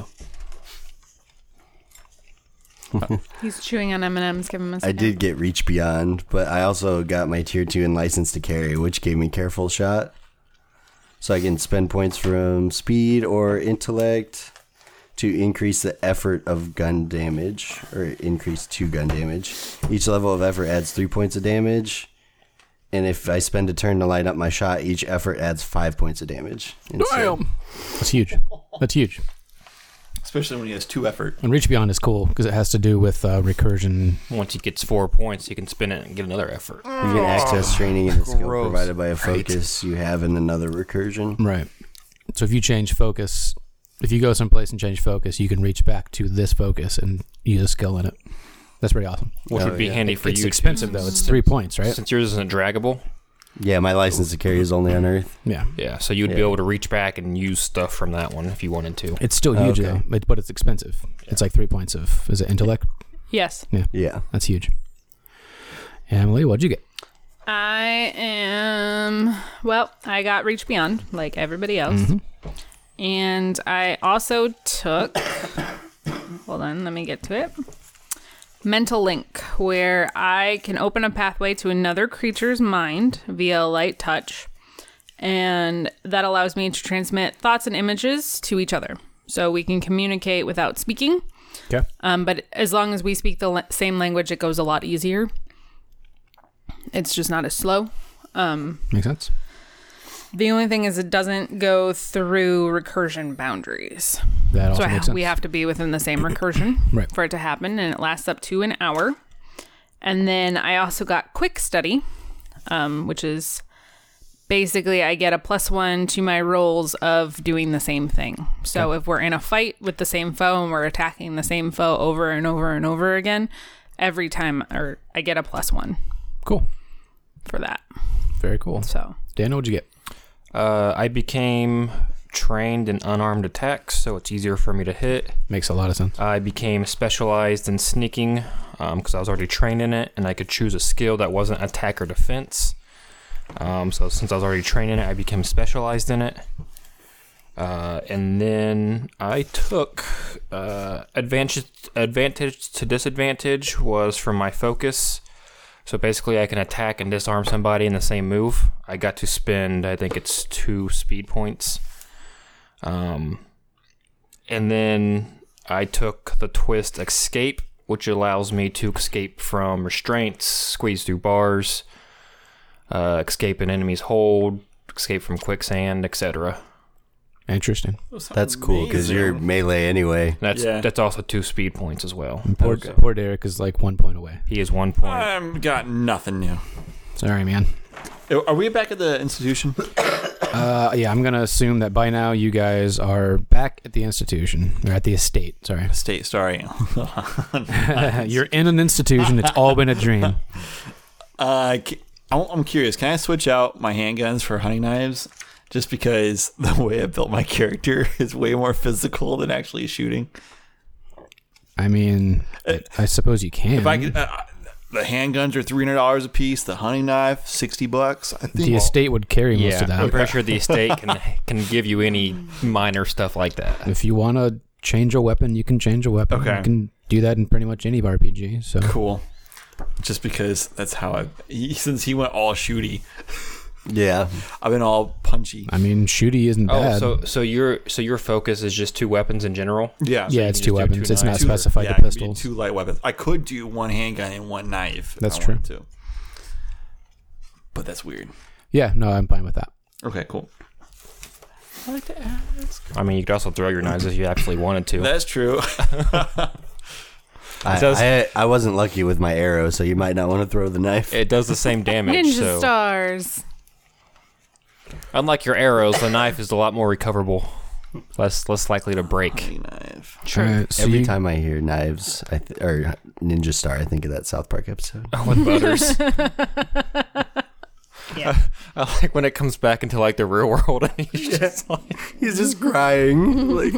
He's chewing on M&M's. Give him a I second. did get Reach Beyond, but I also got my tier 2 in License to Carry, which gave me Careful Shot. So I can spend points from speed or intellect to increase the effort of gun damage, or increase 2 gun damage. Each level of effort adds 3 points of damage. And if I spend a turn to light up my shot, each effort adds 5 points of damage. Damn! That's huge. That's huge. Especially when he has 2 effort. And Reach Beyond is cool because it has to do with recursion. Once he gets 4 points, he can spin it and get another effort. You can access training and a skill gross. provided by a focus you have in another recursion. Right. So if you change focus, if you go someplace and change focus, you can reach back to this focus and use a skill in it. That's pretty awesome. Which would be handy for it's you. expensive though. It's 3 points, right? Since yours isn't draggable. Yeah, my License to Carry is only on Earth. Yeah. Yeah, so you'd be able to reach back and use stuff from that one if you wanted to. It's still huge Okay. though, but it's expensive. It's like 3 points of, is it intellect? Yes. Yeah. That's huge. Emily, what'd you get? I got Reach Beyond, like everybody else. Mm-hmm. And I also took, hold on, let me get to it. Mental Link, where I can open a pathway to another creature's mind via light touch. And that allows me to transmit thoughts and images to each other. So we can communicate without speaking. Okay. But as long as we speak the same language, it goes a lot easier. It's just not as slow. Makes sense. The only thing is it doesn't go through recursion boundaries. That also So makes sense. we have to be within the same recursion Right. for it to happen, and it lasts up to an hour. And then I also got Quick Study, which is basically I get a +1 to my rolls of doing the same thing. So if we're in a fight with the same foe and we're attacking the same foe over and over and over again, every time I get a +1 Cool. for that. Very cool. So Dan, what'd you get? I became trained in unarmed attacks, so it's easier for me to hit. Makes a lot of sense. I became specialized in sneaking because I was already trained in it, and I could choose a skill that wasn't attack or defense. So since I was already trained in it, I became specialized in it. And then I took advantage to disadvantage was from my focus. So basically I can attack and disarm somebody in the same move. I got to spend, I think it's 2 speed points. And then I took the twist escape, which allows me to escape from restraints, squeeze through bars, escape an enemy's hold, escape from quicksand, etc. Interesting. That's cool because you're melee anyway. That's also 2 speed points as well. And poor Derek is like 1 point away. He is 1 point. I've got nothing new. Sorry, man. Are we back at the institution? Yeah, I'm gonna assume that by now you guys are back at the institution or at the estate. Sorry, Sorry. You're in an institution. It's all been a dream. I'm curious. Can I switch out my handguns for hunting knives? Just because the way I built my character is way more physical than actually shooting. I mean, I suppose you can. If I could, the handguns are $300 a piece. The hunting knife, $60. I think the estate would carry most of that. I'm pretty sure the estate can give you any minor stuff like that. If you want to change a weapon, you can change a weapon. Okay. You can do that in pretty much any RPG. So cool. Just because that's how since he went all shooty. Yeah, I've been all punchy. I mean, shooty isn't bad. So your focus is just 2 weapons in general? Yeah. Yeah, it's 2 weapons. It's not specified to it could be pistols. 2 light weapons. I could do 1 handgun and 1 knife. That's if I true. wanted to. But that's weird. Yeah, no, I'm fine with that. Okay, cool. I like to ask. I mean, you could also throw your knives if you actually wanted to. That's true. I wasn't lucky with my arrow, so you might not want to throw the knife. It does the same damage. Ninja stars. Unlike your arrows, the knife is a lot more recoverable, less likely to break. Knife. Sure. So Every time I hear knives or Ninja Star, I think of that South Park episode. With Butters. Yeah. I like when it comes back into like the real world and he's just like he's just crying. Like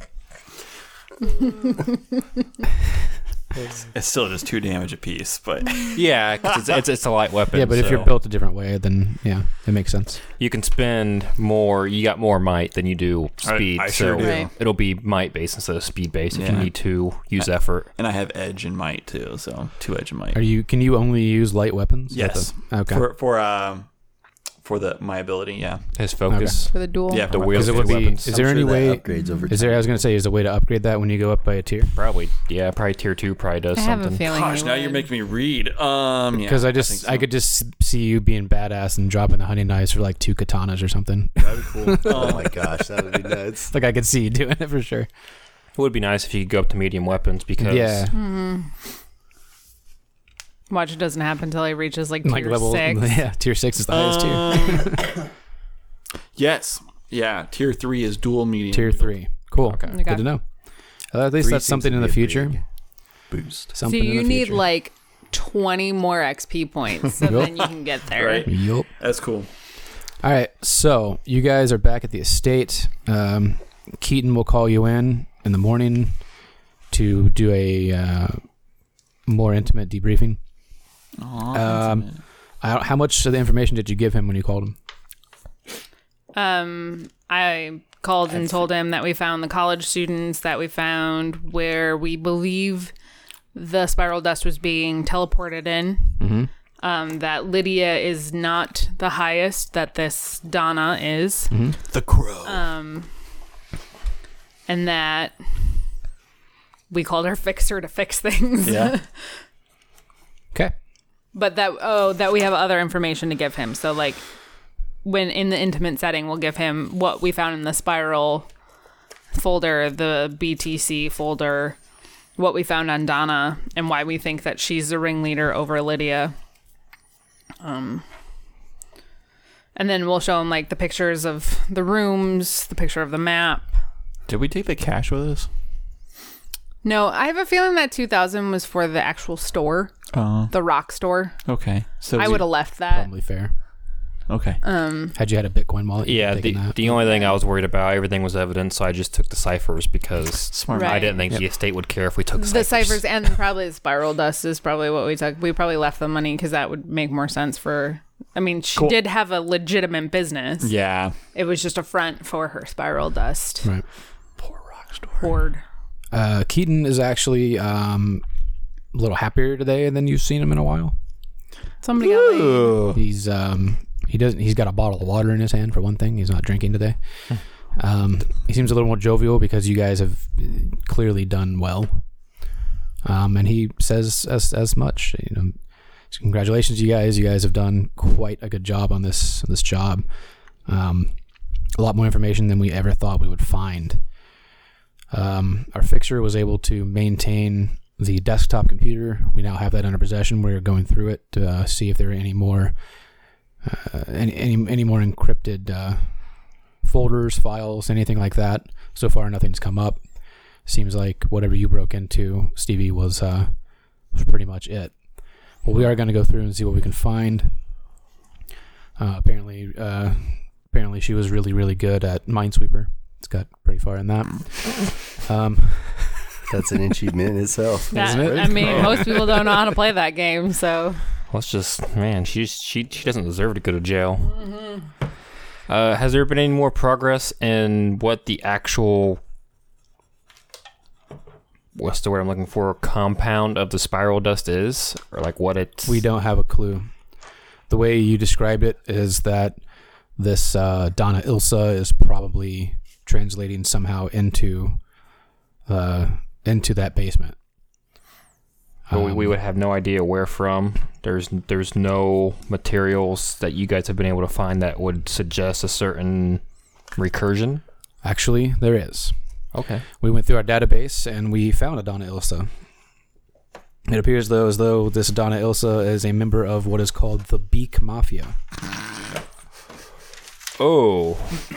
it's still just 2 damage a piece, but yeah, because it's a light weapon. Yeah, but if you're built a different way, then yeah, it makes sense. You can spend more. You got more might than you do speed. I so sure do. Right. It'll be might based instead of speed based if you Yeah. need to use effort. and I have edge and might too, so 2 edge and might. Can you only use light weapons? Yes. Okay. For my ability, yeah. His focus. For the duel. Yeah, The for my- wheels. Because it would be. weapons. Is there any way? upgrades over Is there? I was gonna say, is there a way to upgrade that when you go up by a tier? Probably. Yeah, probably tier 2 probably does I have something. a feeling. Gosh, you now would. you're making me read. Yeah, Because I think I could just see you being badass and dropping the hunting knives for like 2 katanas or something. That'd be cool. Oh my gosh, that would be nuts. Like I could see you doing it for sure. It would be nice if you could go up to medium weapons because Yeah. Watch, it doesn't happen until he reaches like tier Like level. 6. Yeah, tier 6 is the highest tier. Yes. Yeah. Tier 3 is dual medium. Tier 3. Cool. Okay. Good to know. At least 3 that's seems something to in the be a future. big boost. So Something in you the need future. like 20 more XP points, so then you can get there. Right. Yup. That's cool. All right, so you guys are back at the estate. Keaton will call you in the morning to do a more intimate debriefing. How much of the information did you give him when you called him? I called and told him that we found the college students, that we found where we believe the spiral dust was being teleported in. Mm-hmm. That Lydia is not the highest, that this Donna is. Mm-hmm. The crow. And that we called her Fixer to fix things. Yeah. Okay. But that we have other information to give him. So like when in the intimate setting, we'll give him what we found in the spiral folder, the BTC folder, what we found on Donna, and why we think that she's the ringleader over Lydia. And then we'll show him like the pictures of the rooms, the picture of the map. Did we take the cash with us? No, I have a feeling that 2,000 was for the actual store, the rock store. Okay. So I would have left that. Probably fair. Okay. Had you had a Bitcoin wallet, you Yeah, could have taken that. the only thing I was worried about, everything was evidence, so I just took the ciphers because Smart. I Right. didn't think the estate would care if we took The ciphers and probably the spiral dust is probably what we took. We probably left the money because that would make more sense for. I mean, she did have a legitimate business. Yeah. It was just a front for her spiral dust. Right. Poor Rockstar. Hoard. Keaton is actually a little happier today than you've seen him in a while. Somebody got laid. He's he's got a bottle of water in his hand for one thing. He's not drinking today. He seems a little more jovial because you guys have clearly done well. And he says as much. So congratulations, you guys. You guys have done quite a good job on this job. A lot more information than we ever thought we would find. Our fixer was able to maintain the desktop computer. We now have that in our possession. We're going through it to see if there are any more any more encrypted folders, files, anything like that. So far, nothing's come up. Seems like whatever you broke into, Stevie, was pretty much it. Well, we are going to go through and see what we can find. Apparently, she was really, really good at Minesweeper. It's got pretty far in that. That's an achievement in itself. That, I mean, most people don't know how to play that game, so. Let's just, man, she doesn't deserve to go to jail. Has there been any more progress in what the actual, what's the word I'm looking for, compound of the spiral dust is? Or like what it's... We don't have a clue. The way you described it is that this Donna Ilsa is probably translating somehow into that basement. But we would have no idea where from. There's no materials that you guys have been able to find that would suggest a certain recursion. Actually, there is. Okay. We went through our database and we found a Donna Ilsa. It appears as though this Donna Ilsa is a member of what is called the Beak Mafia. Oh.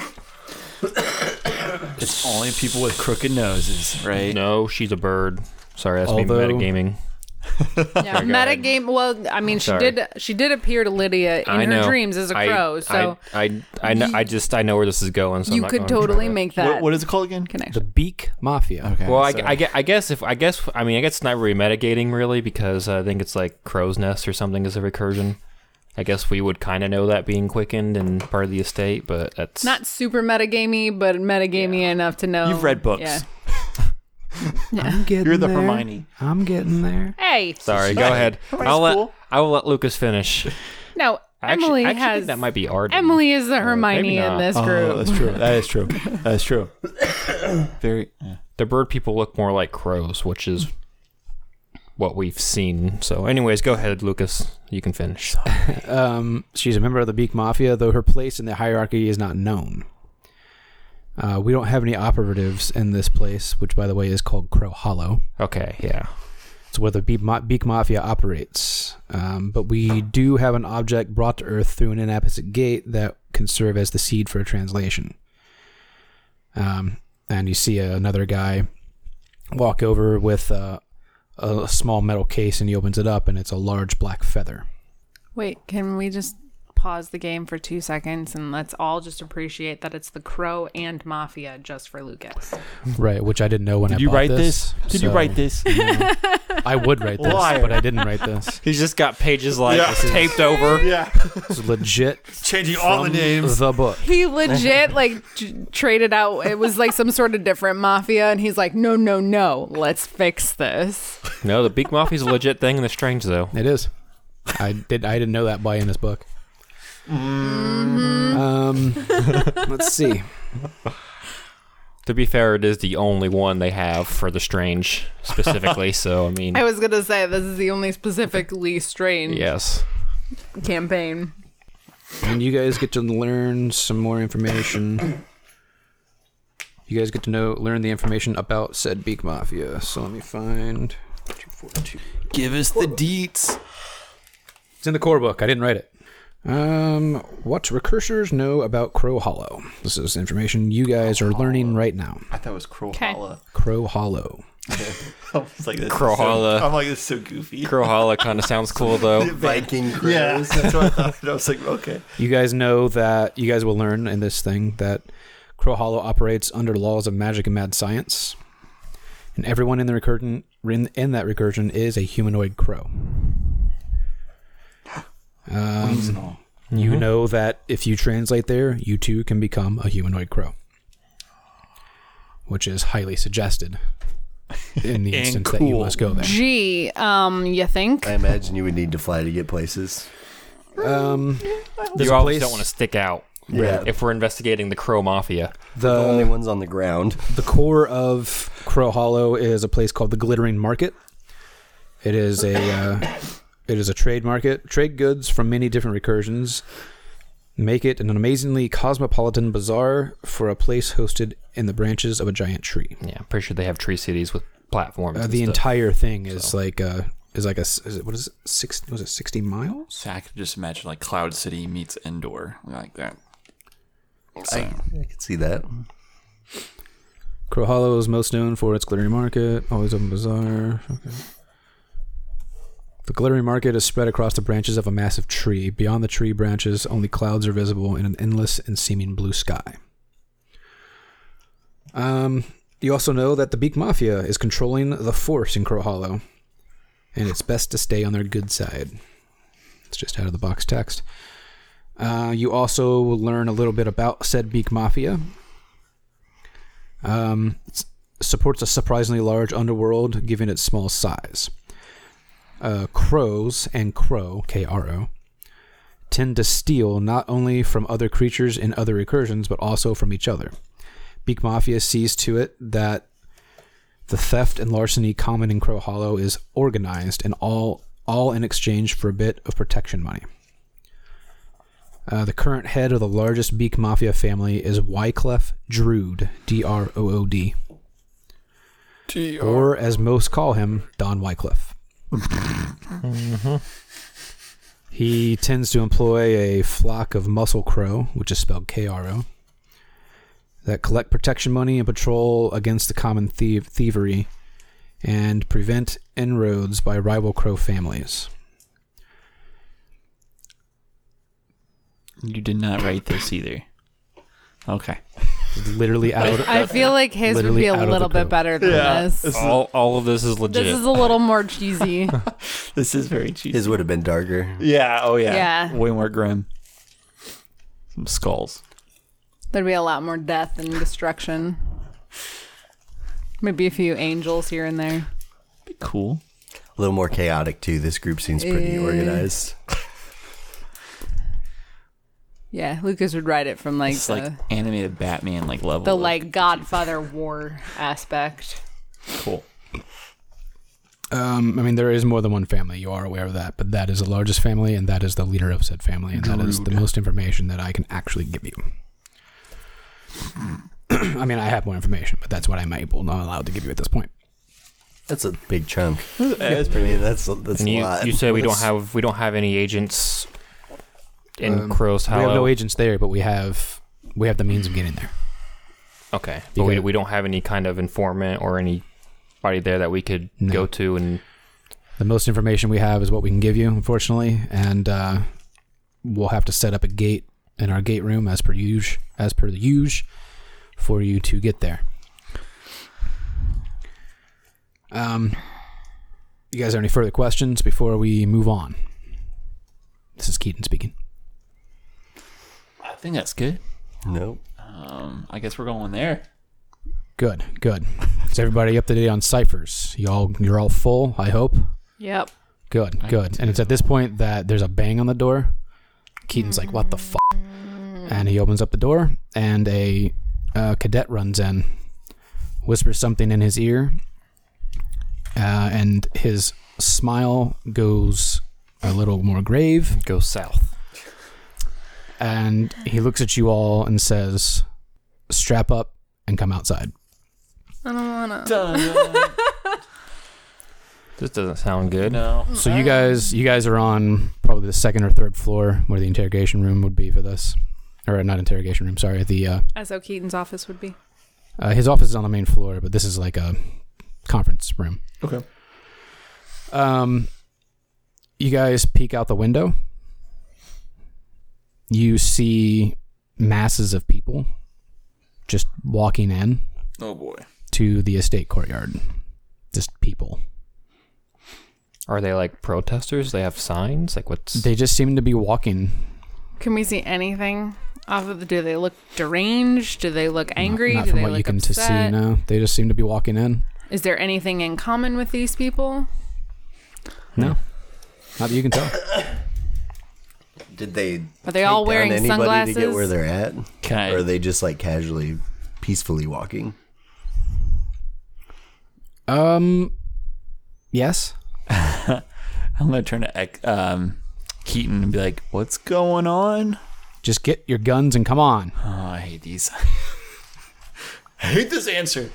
It's only people with crooked noses, right? No, she's a bird. Sorry, that's me metagaming. Yeah, metagame. Well, I mean, she did appear to Lydia in her dreams as a crow. So I know where this is going. So you could totally make that. What is it called again? Connection. The Beak Mafia. Okay. Well, I guess it's not really metagating really because I think it's like crow's nest or something as a recursion. I guess we would kind of know that being quickened and part of the estate, but that's not super metagamey, but metagamey enough to know. You've read books. Yeah. I'm getting You're the there. Hermione. I'm getting there. Hey. Sorry, go ahead. I will let Lucas finish. No, Emily actually has. think that might be Arden. Emily is the Hermione in this group. Oh, that's true. That is true. That is true. Very. Yeah. The bird people look more like crows, which is what we've seen. So, anyways, go ahead, Lucas. You can finish. She's a member of the Beak Mafia, though her place in the hierarchy is not known. We don't have any operatives in this place, which, by the way, is called Crow Hollow. Okay, yeah. It's where the Beak Mafia operates. But we do have an object brought to Earth through an inapposite gate that can serve as the seed for a translation. And you see another guy walk over with a small metal case, and he opens it up, and it's a large black feather. Wait, can we just pause the game for 2 seconds and let's all just appreciate that it's the Crow and Mafia just for Lucas. Right, which I didn't know when I bought Did you write this. Did you write this? I would write this, but I didn't write this. He's just got pages taped over. Yeah. It's legit. Changing all the names. The book. He legit traded out. It was like some sort of different mafia, and he's like, no, let's fix this. No, the Beak Mafia is a legit thing in the Strange, though. It is. I didn't know that by in this book. Let's see. To be fair, it is the only one they have for the Strange specifically. So I mean, I was gonna say this is the only specifically strange yes campaign. And you guys get to learn some more information. You guys get to learn the information about said Beak Mafia. So let me find 242. Give us the deets. It's in the core book. I didn't write it. What recursors know about Crow Hollow? This is information you guys are learning right now. I thought it was Crow Hollow. Crow Hollow. I was like, Crowhala. I'm like, this is so goofy. Crowhala kind of sounds cool though. Viking crows. Yeah, that's what I thought. I was like, okay. You guys know that you guys will learn in this thing that Crowhala operates under laws of magic and mad science, and everyone in the recursion in that recursion is a humanoid crow. Wings and all. You know that if you translate there, you too can become a humanoid crow, which is highly suggested in the instance that you must go there. Gee, you think? I imagine you would need to fly to get places. You There's a always place, don't want to stick out. Yeah. If we're investigating the Crow Mafia. The only ones on the ground. The core of Crow Hollow is a place called the Glittering Market. It is a trade market. Trade goods from many different recursions make it an amazingly cosmopolitan bazaar for a place hosted in the branches of a giant tree. Yeah, I'm pretty sure they have tree cities with platforms. and The stuff. entire thing is like a 60 miles? So I could just imagine like Cloud City meets Endor, like that. So, I can see that. Crow Hollow is most known for its glittering market, always open bazaar. Okay. The glittering market is spread across the branches of a massive tree. Beyond the tree branches, only clouds are visible in an endless and seeming blue sky. You also know that the Beak Mafia is controlling the force in Crow Hollow, and it's best to stay on their good side. It's just out of the box text. You also learn a little bit about said Beak Mafia. It supports a surprisingly large underworld, given its small size. Crows and crow, K-R-O, tend to steal not only from other creatures in other recursions, but also from each other. Beak Mafia sees to it that the theft and larceny common in Crow Hollow is organized, and all in exchange for a bit of protection money. The current head of the largest Beak Mafia family is Wyclef Drood, D-R-O-O-D. Or, as most call him, Don Wycliffe. He tends to employ a flock of muscle crow, which is spelled K-R-O, that collect protection money and patrol against the common thievery and prevent inroads by rival crow families. you did not write this either. Okay. Literally out of I feel like his would be a little bit better than this. All of this is legit. This is a little more cheesy. This is very cheesy. His would have been darker. Yeah. Oh yeah. Yeah. Way more grim. Some skulls. There'd be a lot more death and destruction. Maybe a few angels here and there. Be cool. A little more chaotic too. This group seems pretty organized. Yeah, Lucas would write it from like It's the like animated Batman like level. the of- like Godfather War aspect. cool. I mean, there is more than one family. You are aware of that, but that is the largest family, and that is the leader of said family, and that is the most information that I can actually give you. I mean, I have more information, but that's what I'm not allowed to give you at this point. That's a big chunk. Yeah, I mean, that's and a lot. you say we don't have any agents in Crow's We Hollow. have no agents there, but we have the means of getting there. Okay, but we don't have any kind of informant or anybody there that we could go to and. The most information we have is what we can give you, unfortunately, and we'll have to set up a gate in our gate room as per the usual, for you to get there. You guys have any further questions before we move on? This is Keaton speaking. I think that's good. Nope. I guess we're going there. Good. Is everybody up to date on ciphers? You're all full, I hope? Yep. Good. And it's at this point that there's a bang on the door. Keaton's like, what the fuck? And he opens up the door, and a cadet runs in, whispers something in his ear, and his smile goes a little more grave. Go south. And he looks at you all and says, strap up and come outside. I don't wanna. This doesn't sound good. No. So you guys are on probably the second or third floor where the interrogation room would be for this. Or not interrogation room, sorry. As how Keaton's office would be. His office is on the main floor, but this is like a conference room. Okay. You guys peek out the window. You see masses of people just walking in. Oh boy. To the estate courtyard. Just people. Are they like protesters? They have signs? Like what's... They just seem to be walking. Can we see anything off of do they look deranged? Do they look angry? Not Do from they what look you can to see, upset? no. They just seem to be walking in. Is there anything in common with these people? No. Not that you can tell. Did they Are they all take down wearing anybody sunglasses? to get where they're at? Or are they just like casually, peacefully walking? Yes. I'm gonna turn to Keaton and be like, "What's going on?" Just get your guns and come on. Oh, I hate these. I hate this answer.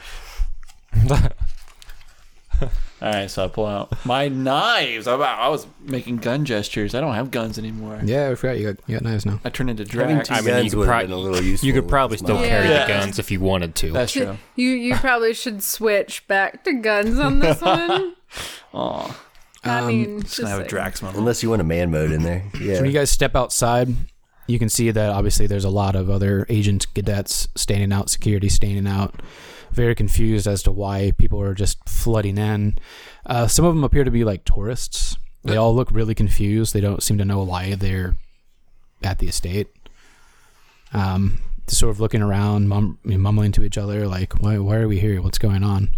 All right, so I pull out my knives. I was making gun gestures. I don't have guns anymore. Yeah, I forgot you got knives now. I turned into Having Drax. two I mean, guns you would could, have been a little useful. you could probably with still mine. carry Yeah. the guns if you wanted to. That's true. You probably should switch back to guns on this one. Oh, I mean, just gonna have a Drax moment. Unless you want a man mode in there. Yeah. So when you guys step outside, you can see that obviously there's a lot of other agents, cadets standing out, security standing out, very confused as to why people are just flooding in. Some of them appear to be like tourists. They all look really confused. They don't seem to know why they're at the estate. Just sort of looking around, mumbling to each other, like, why are we here? What's going on?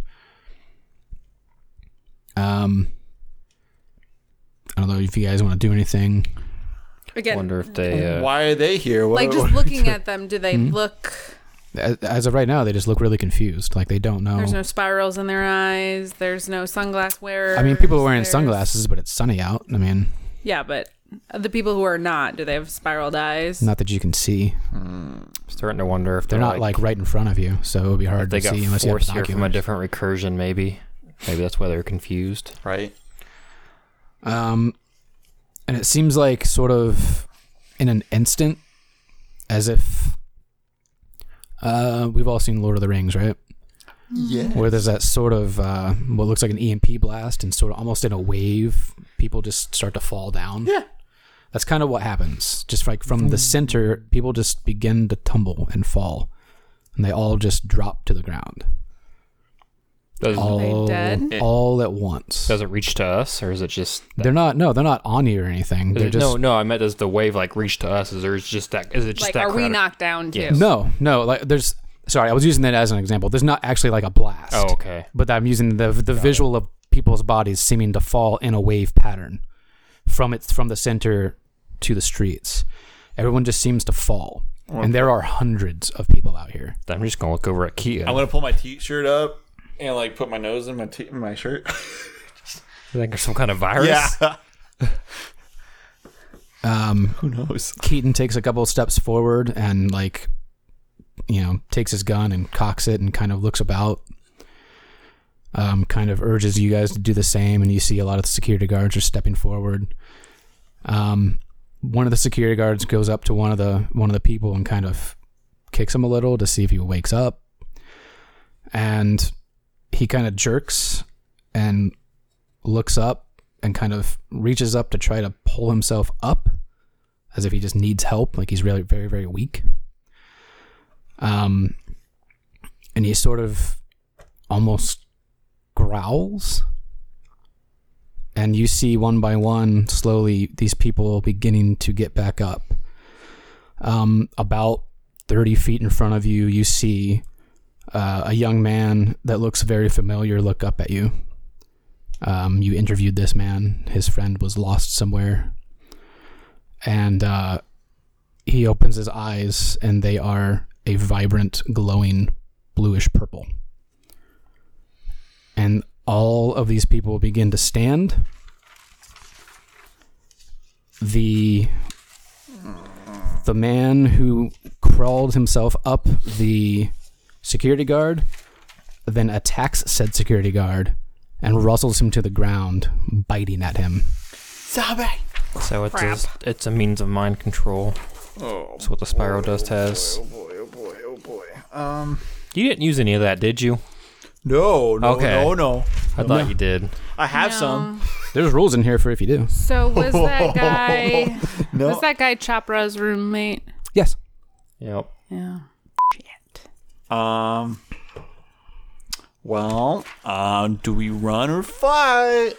I don't know if you guys want to do anything. Again, Wonder if they... Why are they here? like just looking at them, do they look... As of right now, they just look really confused. Like they don't know. There's no spirals in their eyes. There's no sunglass wearers. I mean, people are wearing there's- sunglasses, but it's sunny out. I mean, Yeah, but the people who are not, do they have spiraled eyes? not that you can see. starting to wonder if They're not like right in front of you, so it would be hard if they to got see unless you have forced here from a binoculars. different recursion, maybe. Maybe that's why they're confused. Right. And it seems like sort of in an instant, as if we've all seen Lord of the Rings, right? Yeah. Where there's that sort of what looks like an EMP blast, and sort of almost in a wave, people just start to fall down. Yeah. That's kind of what happens. Just like from the center, people just begin to tumble and fall, and they all just drop to the ground. Are they dead? All at once. Does it reach to us, or is it just... They're not on you or anything. They're just No, I meant does the wave like reach to us? Is there just that? Is it just Like, that? are we crowd of- knocked down too? Yes. No. Like there's. Sorry, I was using that as an example. There's not actually like a blast. Oh, okay. But I'm using the visual of people's bodies seeming to fall in a wave pattern from the center to the streets. Everyone just seems to fall, and there are hundreds of people out here. I'm just gonna look over at Keaton. I'm gonna pull my t-shirt up and like put my nose in my shirt. I think there's some kind of virus. Yeah. Who knows? Keaton takes a couple of steps forward and takes his gun and cocks it and kind of looks about. Kind of urges you guys to do the same, and you see a lot of the security guards are stepping forward. One of the security guards goes up to one of the people and kind of kicks him a little to see if he wakes up. And he kind of jerks and looks up and kind of reaches up to try to pull himself up as if he just needs help, like he's really very, very weak. And he sort of almost growls. And you see one by one, slowly, these people beginning to get back up. About 30 feet in front of you, you see a young man that looks very familiar look up at you. You interviewed this man. His friend was lost somewhere. And he opens his eyes, and they are a vibrant, glowing, bluish purple. And all of these people begin to stand. The man who crawled himself up the security guard then attacks said security guard and rustles him to the ground, biting at him. Zombie. So it's a means of mind control. Oh, that's what the Spyro Dust has. Oh boy. You didn't use any of that, did you? No. Okay. No. I thought you did. I have some. There's rules in here for if you do. So was that guy? No. Was that guy Chopra's roommate? Yes. Yep. Yeah. Well, do we run or fight?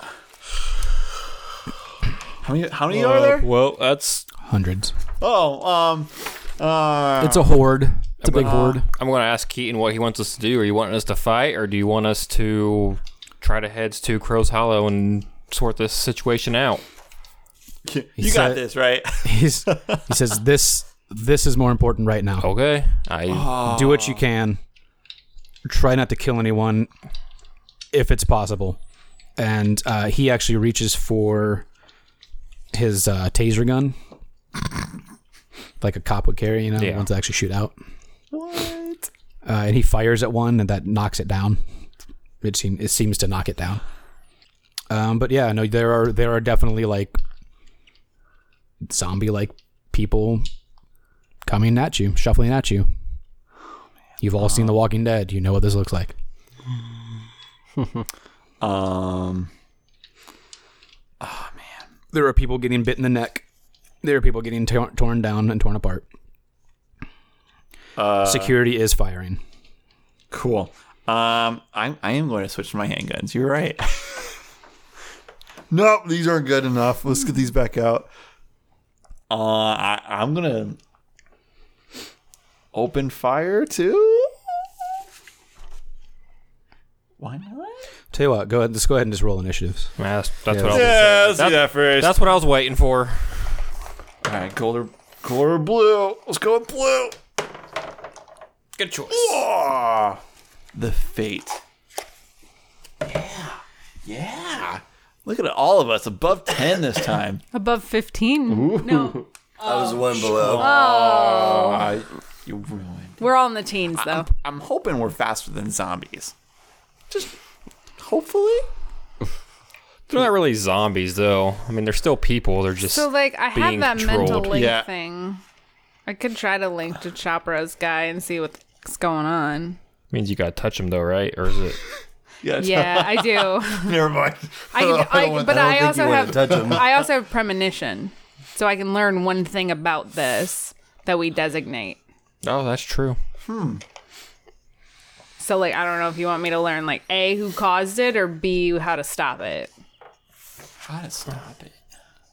How many are there? Well, that's Hundreds. Oh, It's a horde. It's a big horde. I'm going to ask Keaton what he wants us to do. Are you wanting us to fight, or do you want us to try to head to Crow's Hollow and sort this situation out? you got this, right? He says this is more important right now. Okay. Do what you can. Try not to kill anyone if it's possible. And he actually reaches for his taser gun, like a cop would carry, Yeah. ones that actually shoot out. What? And he fires at one, and that knocks it down. It seems to knock it down. But yeah, no, there are definitely like zombie-like people coming at you, shuffling at you. You've all seen The Walking Dead. You know what this looks like. Oh man, there are people getting bit in the neck. There are people getting torn down and torn apart. Security is firing. Cool. I am going to switch to my handguns. You're right. Nope, these aren't good enough. Let's get these back out. I'm gonna open fire too. Why not? Tell you what, go ahead and just roll initiatives. That's what Yeah, let's do that first. That's what I was waiting for. All right, gold or blue. Let's go with blue. Good choice. Oh, the fate. Yeah. Look at all of us above 10 this time. Above 15? No. I was one below. You ruined. We're all in the teens, though. I'm hoping we're faster than zombies. Just hopefully. They're not really zombies, though. I mean, they're still people. They're just So, like, I have being that mental controlled. link Yeah. thing. I could try to link to Chopra's guy and see what's going on. Means you gotta touch them, though, right? Or is it? Yeah, I do. Never mind. I also wanna have touch 'em. I also have premonition, so I can learn one thing about this that we designate. Oh, that's true. So, like, I don't know if you want me to learn, like, A, who caused it, or B, how to stop it. How to stop it?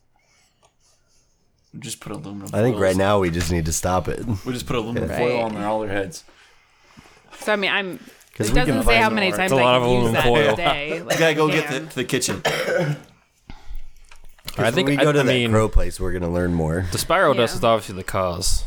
We just put aluminum I think foils. right now we just need to stop it. We just put aluminum Right. foil on all their heads. So, I mean, it we can doesn't say find how many more. times It's a lot I of can use aluminum that foil. in a day. Like, I gotta go I get can. to the kitchen. I think when we go to I that mean, crow place, we're gonna learn more. the spiral Yeah. dust is obviously the cause.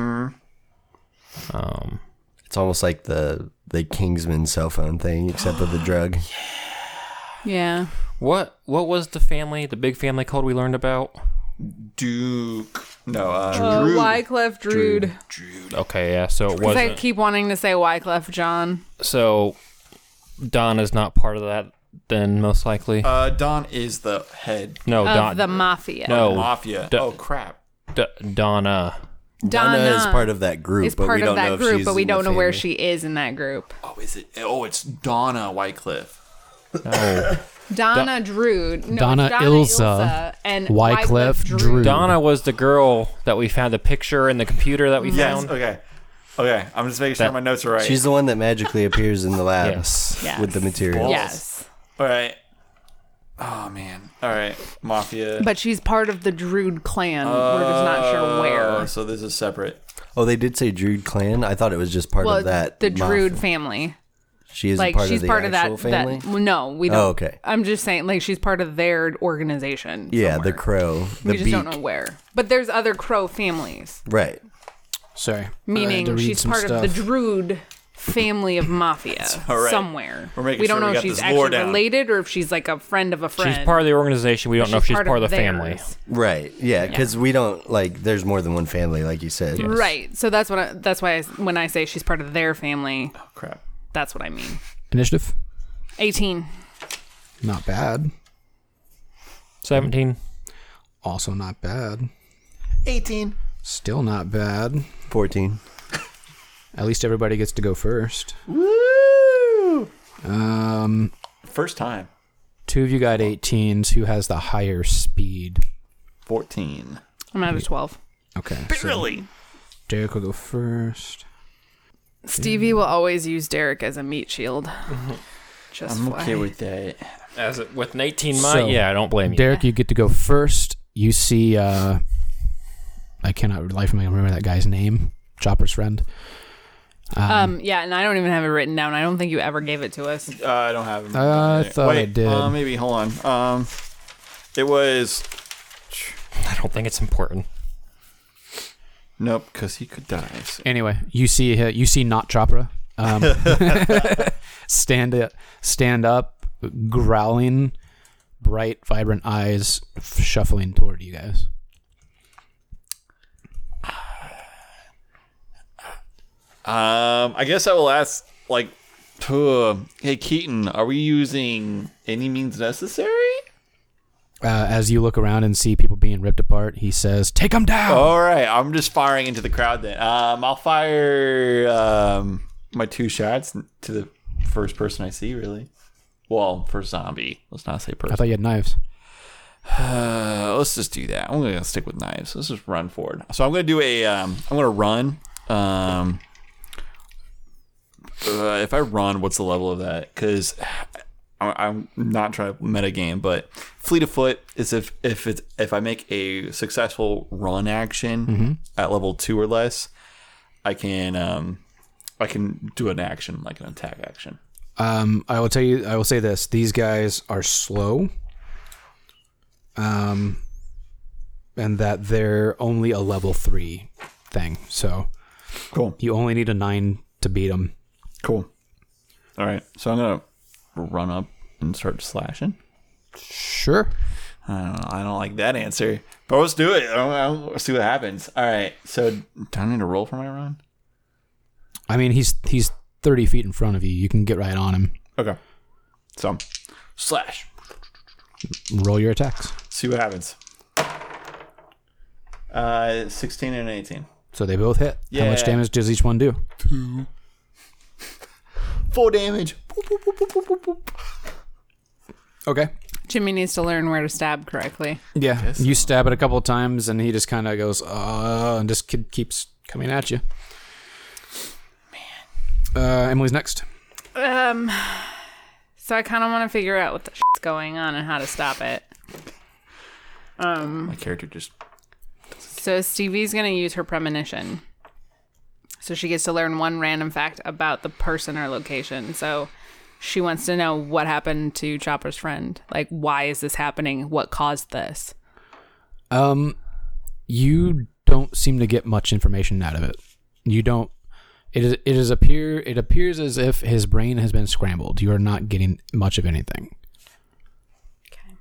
It's almost like the Kingsman cell phone thing, except with the drug. Yeah. What was the big family called we learned about? Duke. No, Oh, Wyclef Druid. Okay, yeah. So it Because I wasn't. keep wanting to say Wyclef John. So Don is not part of that. Then most likely, Don is the head. no. Of Don. the Mafia. No. Mafia. Da- Oh crap. Donna. Donna is part of that group, is but part we of don't know that if group, she's but we in don't the know where family. she is in that group. Oh, is it? Oh, it's Donna Wycliffe. No. Donna Druid. No, Donna it's Ilsa and Wyclef Druid. Donna was the girl that we found the picture in the computer that we Yes. found. Okay. I'm just making sure my notes are right. She's the one that magically appears in the lab Yes. Yes. with the materials. Yes. All right. Oh man. All right. Mafia. But she's part of the Druid clan. We're just not sure where. So this is separate. Oh, they did say Druid clan? I thought it was just part Well, of that. the Druid mafia. family. She is Like part she's of the part of actual that. family? That no, we don't. Oh, okay. I'm just saying, like she's part of their organization. Yeah, somewhere. the crow. The We just beak. don't know where. But there's other crow families. Right. Sorry. I had to Meaning read she's some part of the stuff. Druid family of Mafia all right. somewhere. We're making we don't sure know we if got she's this lore actually down. related or if she's like a friend of a friend. She's part of the organization. We don't know if she's part of the family. theirs. Right. Yeah, because we don't, like, there's more than one family, like you said. Yes. Right. So that's why when I say she's part of their family, Oh crap. that's what I mean. Initiative? 18. Not bad. 17. Also not bad. 18. Still not bad. 14. At least everybody gets to go first. Woo! First time. 2 of you got 18s. Who has the higher speed? 14. I'm at a 12. Okay. Barely. So Derek will go first. Stevie will always use Derek as a meat shield. Just I'm fly. okay with that. With an 18 So, might, yeah, I don't blame you. Derek, you get to go first. You see, I cannot life from me remember that guy's name. Chopper's friend. Yeah, and I don't even have it written down. I don't think you ever gave it to us. I don't have him. I thought I did. Maybe. Hold on. It was. I don't think it's important. Nope, because he could die. So. Anyway, you see not Chopra stand up, growling, bright, vibrant eyes, shuffling toward you guys. I guess I will ask, like, hey Keaton, are we using any means necessary? As you look around and see people being ripped apart, he says, "Take them down." All right, I'm just firing into the crowd then. I'll fire my 2 shots to the first person I see, really. Well, first zombie. Let's not say person. I thought you had knives. Let's just do that. I'm going to stick with knives. Let's just run forward. So I'm going to do I'm going to run. If I run, what's the level of that? Because I'm not trying to meta game, but fleet of foot is if I make a successful run action at level 2 or less, I can do an action like an attack action. I will say this: these guys are slow, and that they're only a level 3 thing. So cool. You only need a 9 to beat them. Cool. All right, so I'm gonna run up and start slashing. Sure. I don't like that answer, but let's do it. I'll see what happens. All right, so do I need to roll for my run? I mean, he's 30 feet in front of you. You can get right on him. Okay. So, slash. Roll your attacks. See what happens. 16 and 18. So they both hit. Yeah. How much damage does each one do? 2. 4 damage. Boop, boop, boop, boop, boop, boop. Okay. Jimmy needs to learn where to stab correctly. Yeah. You stab it a couple of times, and he just kind of goes, and just keeps coming at you. Man. Emily's next. So I kind of want to figure out what the shit's going on and how to stop it. My character just... So Stevie's going to use her premonition. So she gets to learn one random fact about the person or location. So she wants to know what happened to Chopper's friend. Like, why is this happening? What caused this? You don't seem to get much information out of it. You don't. It appears as if his brain has been scrambled. You are not getting much of anything. Okay.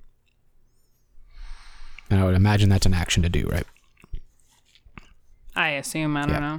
And I would imagine that's an action to do, right? I assume. I don't know.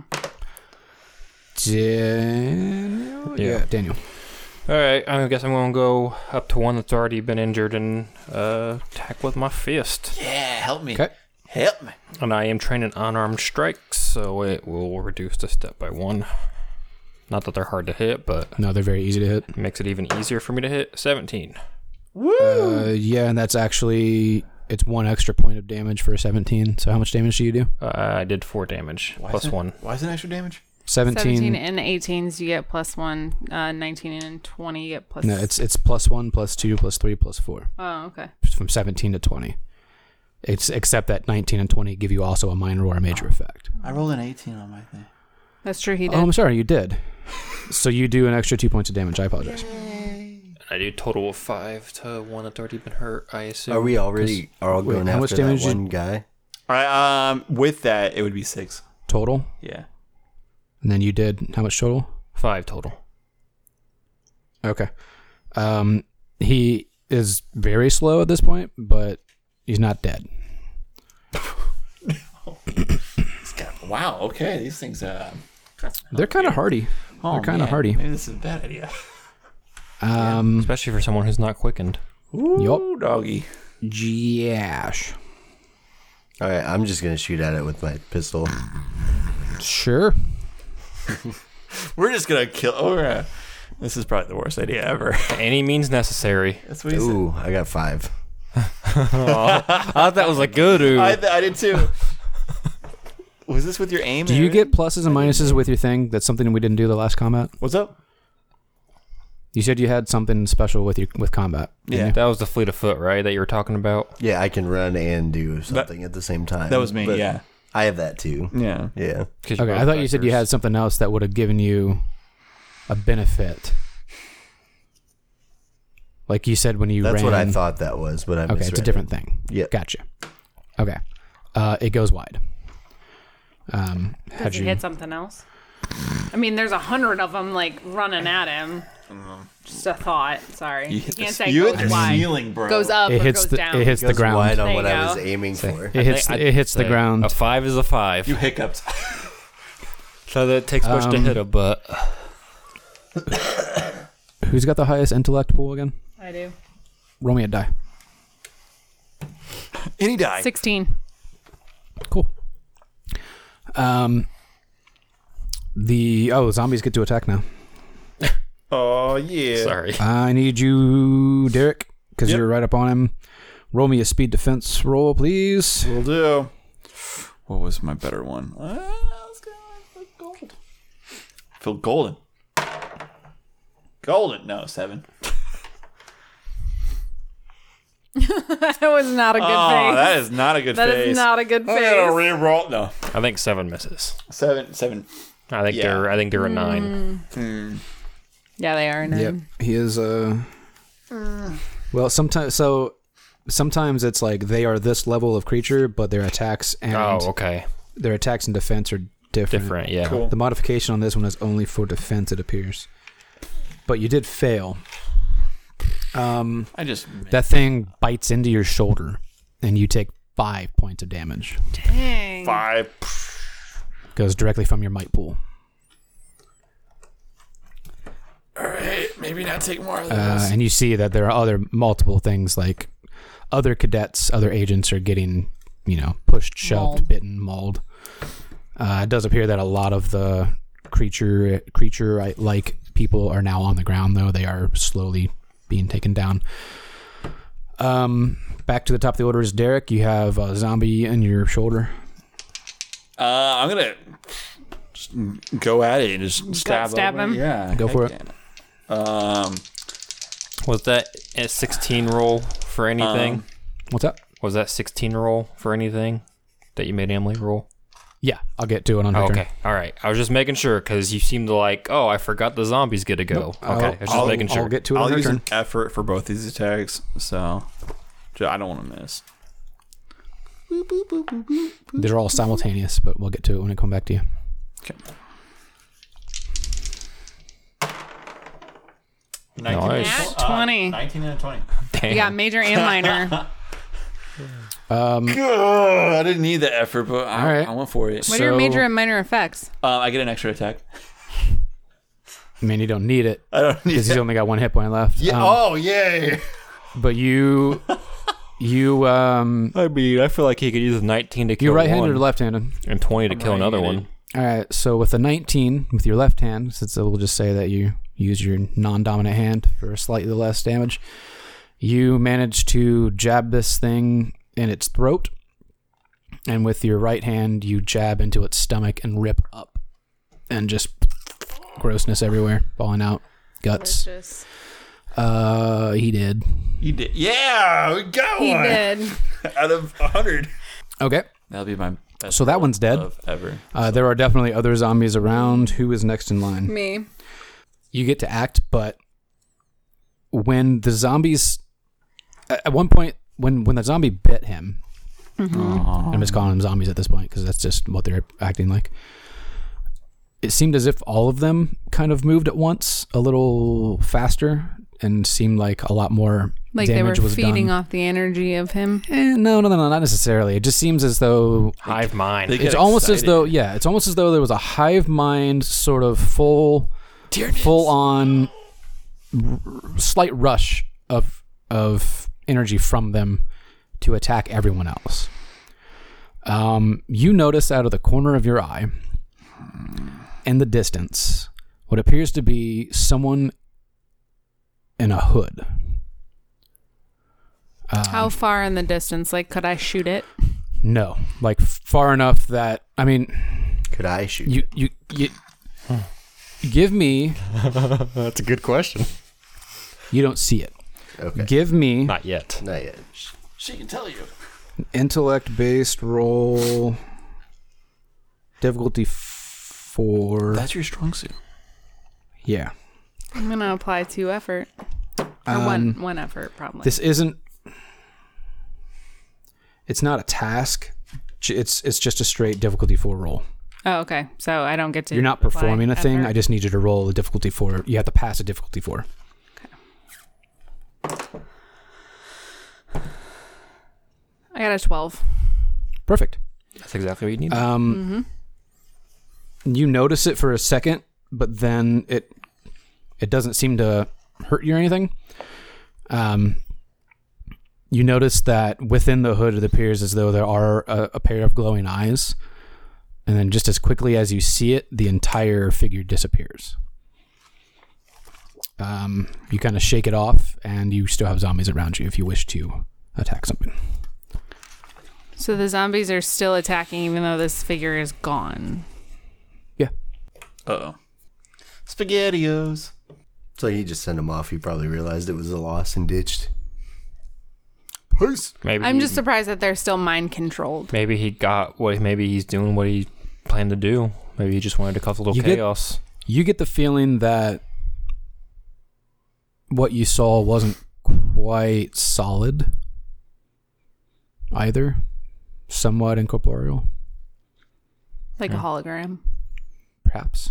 Daniel? Yeah, Daniel. All right, I guess I'm going to go up to one that's already been injured and attack with my fist. Yeah, help me. Okay. Help me. And I am training unarmed strikes, so it will reduce the step by 1. Not that they're hard to hit, but... No, they're very easy to hit. It makes it even easier for me to hit. 17. Woo! Yeah, and that's actually... It's 1 extra point of damage for a 17. So how much damage do you do? I did 4 damage, plus 1. Why is it extra damage? 17 and 18s, you get plus 1. 19 and 20, you get plus... No, it's plus 1, plus 2, plus 3, plus 4. Oh, okay. From 17 to 20. It's except that 19 and 20 give you also a minor or a major effect. I rolled an 18 on my thing. That's true, he did. Oh, I'm sorry, you did. So you do an extra 2 points of damage. I apologize. I do a total of 5 to one that's already been hurt, I assume. Are we already all going how much after that damage one guy? All right, with that, it would be 6. Total? Yeah. And then you did how much total? 5 total. Okay. He is very slow at this point, but he's not dead. Wow, okay. These things... They're kind of hardy. They're kind of hardy. Maybe this is a bad idea. Especially for someone who's not quickened. Ooh, doggy. Jash. All right, I'm just going to shoot at it with my pistol. Sure. We're just going to kill... This is probably the worst idea ever. Any means necessary. That's what he said. Ooh, I got 5. I thought that was a good ooh. I did too. Was this with your aim? Do you get pluses and minuses with your thing? That's something we didn't do the last combat. What's up? You said you had something special with combat. Yeah. That was the fleet of foot, right? That you were talking about? Yeah, I can run and do something at the same time. That was me, but yeah. I have that too. Yeah. Yeah. Okay, I thought you said you had something else that would have given you a benefit. Like you said when you ran. That's what I thought that was, but I Okay, it's a different thing. Yeah. Gotcha. Okay. It goes wide. Does he hit something else? I mean, there's 100 of them like running at him. Just a thought. Sorry, you can't say you goes hit the wide. ceiling, bro. Goes up It or hits goes the down. it hits the Goes ground. wide on There what you I was go. aiming for. It hits the say ground. A 5 is a 5. You hiccuped. So that takes much to hit a butt. Who's got the highest intellect pool again? I do. Roll me a die. Any die. 16. Cool. Zombies get to attack now. Oh, yeah. Sorry. I need you, Derek, because you're right up on him. Roll me a speed defense roll, please. Will do. What was my better one? Let's go with gold. Feel golden. Golden. No, 7. That was not a good face. That is not a good face. That is not a good I gotta face. re-roll. No. I think 7 misses. 7. I think they're a 9. Yeah, they are. 9. Yep. He is well, sometimes it's like they are this level of creature, but their attacks and okay. Their attacks and defense are different. Yeah. Cool. The modification on this one is only for defense, it appears. But you did fail. That thing bites into your shoulder, and you take 5 points of damage. Dang. 5. Goes directly from your might pool. All right, maybe not take more of this. And you see that there are multiple things, like other cadets, other agents are getting, pushed, shoved, Mauled. bitten, mauled. It does appear that a lot of the creature-like people are now on the ground, though. They are slowly being taken down. Back to the top of the order is Derek. You have a zombie in your shoulder. I'm gonna just go at it and just stab him. Yeah, Go for it. Was that a 16 roll for anything? What's that? Was that 16 roll for anything that you made Emily roll? Yeah, I'll get to it on her turn. Okay, all right. I was just making sure because you seemed like, I forgot the zombies get to go. Nope. Okay, I was just making sure. I'll get to it I'll on her use turn. an effort for both these attacks, so I don't want to miss. They're all simultaneous, but we'll get to it when I come back to you. Okay. 19 20. 19 and a 20. Damn. You got major and minor. I didn't need the effort, but All right. I went for it. What are your major and minor effects? I get an extra attack. I mean, you don't need it I don't need because he's it. only got 1 hit point left. Yeah. Yay! But you, I mean, I feel like he could use a 19 to kill you right-handed one or left-handed? and 20 to I'm kill another right-handed. one. All right, so with a 19 with your left hand, since we'll just say that you use your non-dominant hand for slightly less damage, you manage to jab this thing in its throat, and with your right hand, you jab into its stomach and rip up, and just grossness everywhere, falling out, guts. Delicious. He did. You did. Yeah, we got He one. did. Out of 100. Okay, That'll be my best so that roll one's dead. of ever. There are definitely other zombies around. Who is next in line? Me. You get to act, but when the zombies, at one point, when the zombie bit him, I'm just calling them zombies at this point because that's just what they're acting like. It seemed as if all of them kind of moved at once, a little faster, and seemed like a lot more Like they were damage was feeding done. off the energy of him. No, not necessarily. It just seems as though Hive mind. They get it's almost as excited. though it's almost as though there was a hive mind sort of full on slight rush of energy from them to attack everyone else. You notice out of the corner of your eye in the distance what appears to be someone in a hood. How far in the distance? Like, could I shoot it? No, like far enough that Could I shoot? You give me. That's a good question. You don't see it. Okay. Give me Not yet. Not yet. She can tell you. intellect-based roll. Difficulty 4. That's your strong suit. Yeah. I'm gonna apply 2 effort. Or one effort, probably. This isn't. It's not a task. It's just a straight difficulty 4 roll. Oh, okay. So I don't get to. You're not apply performing a thing. effort? I just need you to roll a difficulty 4. You have to pass a difficulty 4. I got a 12. Perfect. That's exactly what you need. You notice it for a second, but then it doesn't seem to hurt you or anything. You notice that within the hood, it appears as though there are a pair of glowing eyes. And then just as quickly as you see it, the entire figure disappears. You kind of shake it off, and you still have zombies around you if you wish to attack something. So the zombies are still attacking even though this figure is gone. Yeah. Uh-oh. SpaghettiOs. So he just sent him off. He probably realized it was a loss and ditched. Peace. Maybe I'm just surprised that they're still mind controlled. Maybe he got what. Maybe he's doing what he planned to do. Maybe he just wanted to cause a little chaos. You get the feeling that what you saw wasn't quite solid either. Somewhat incorporeal. Like a hologram. Perhaps.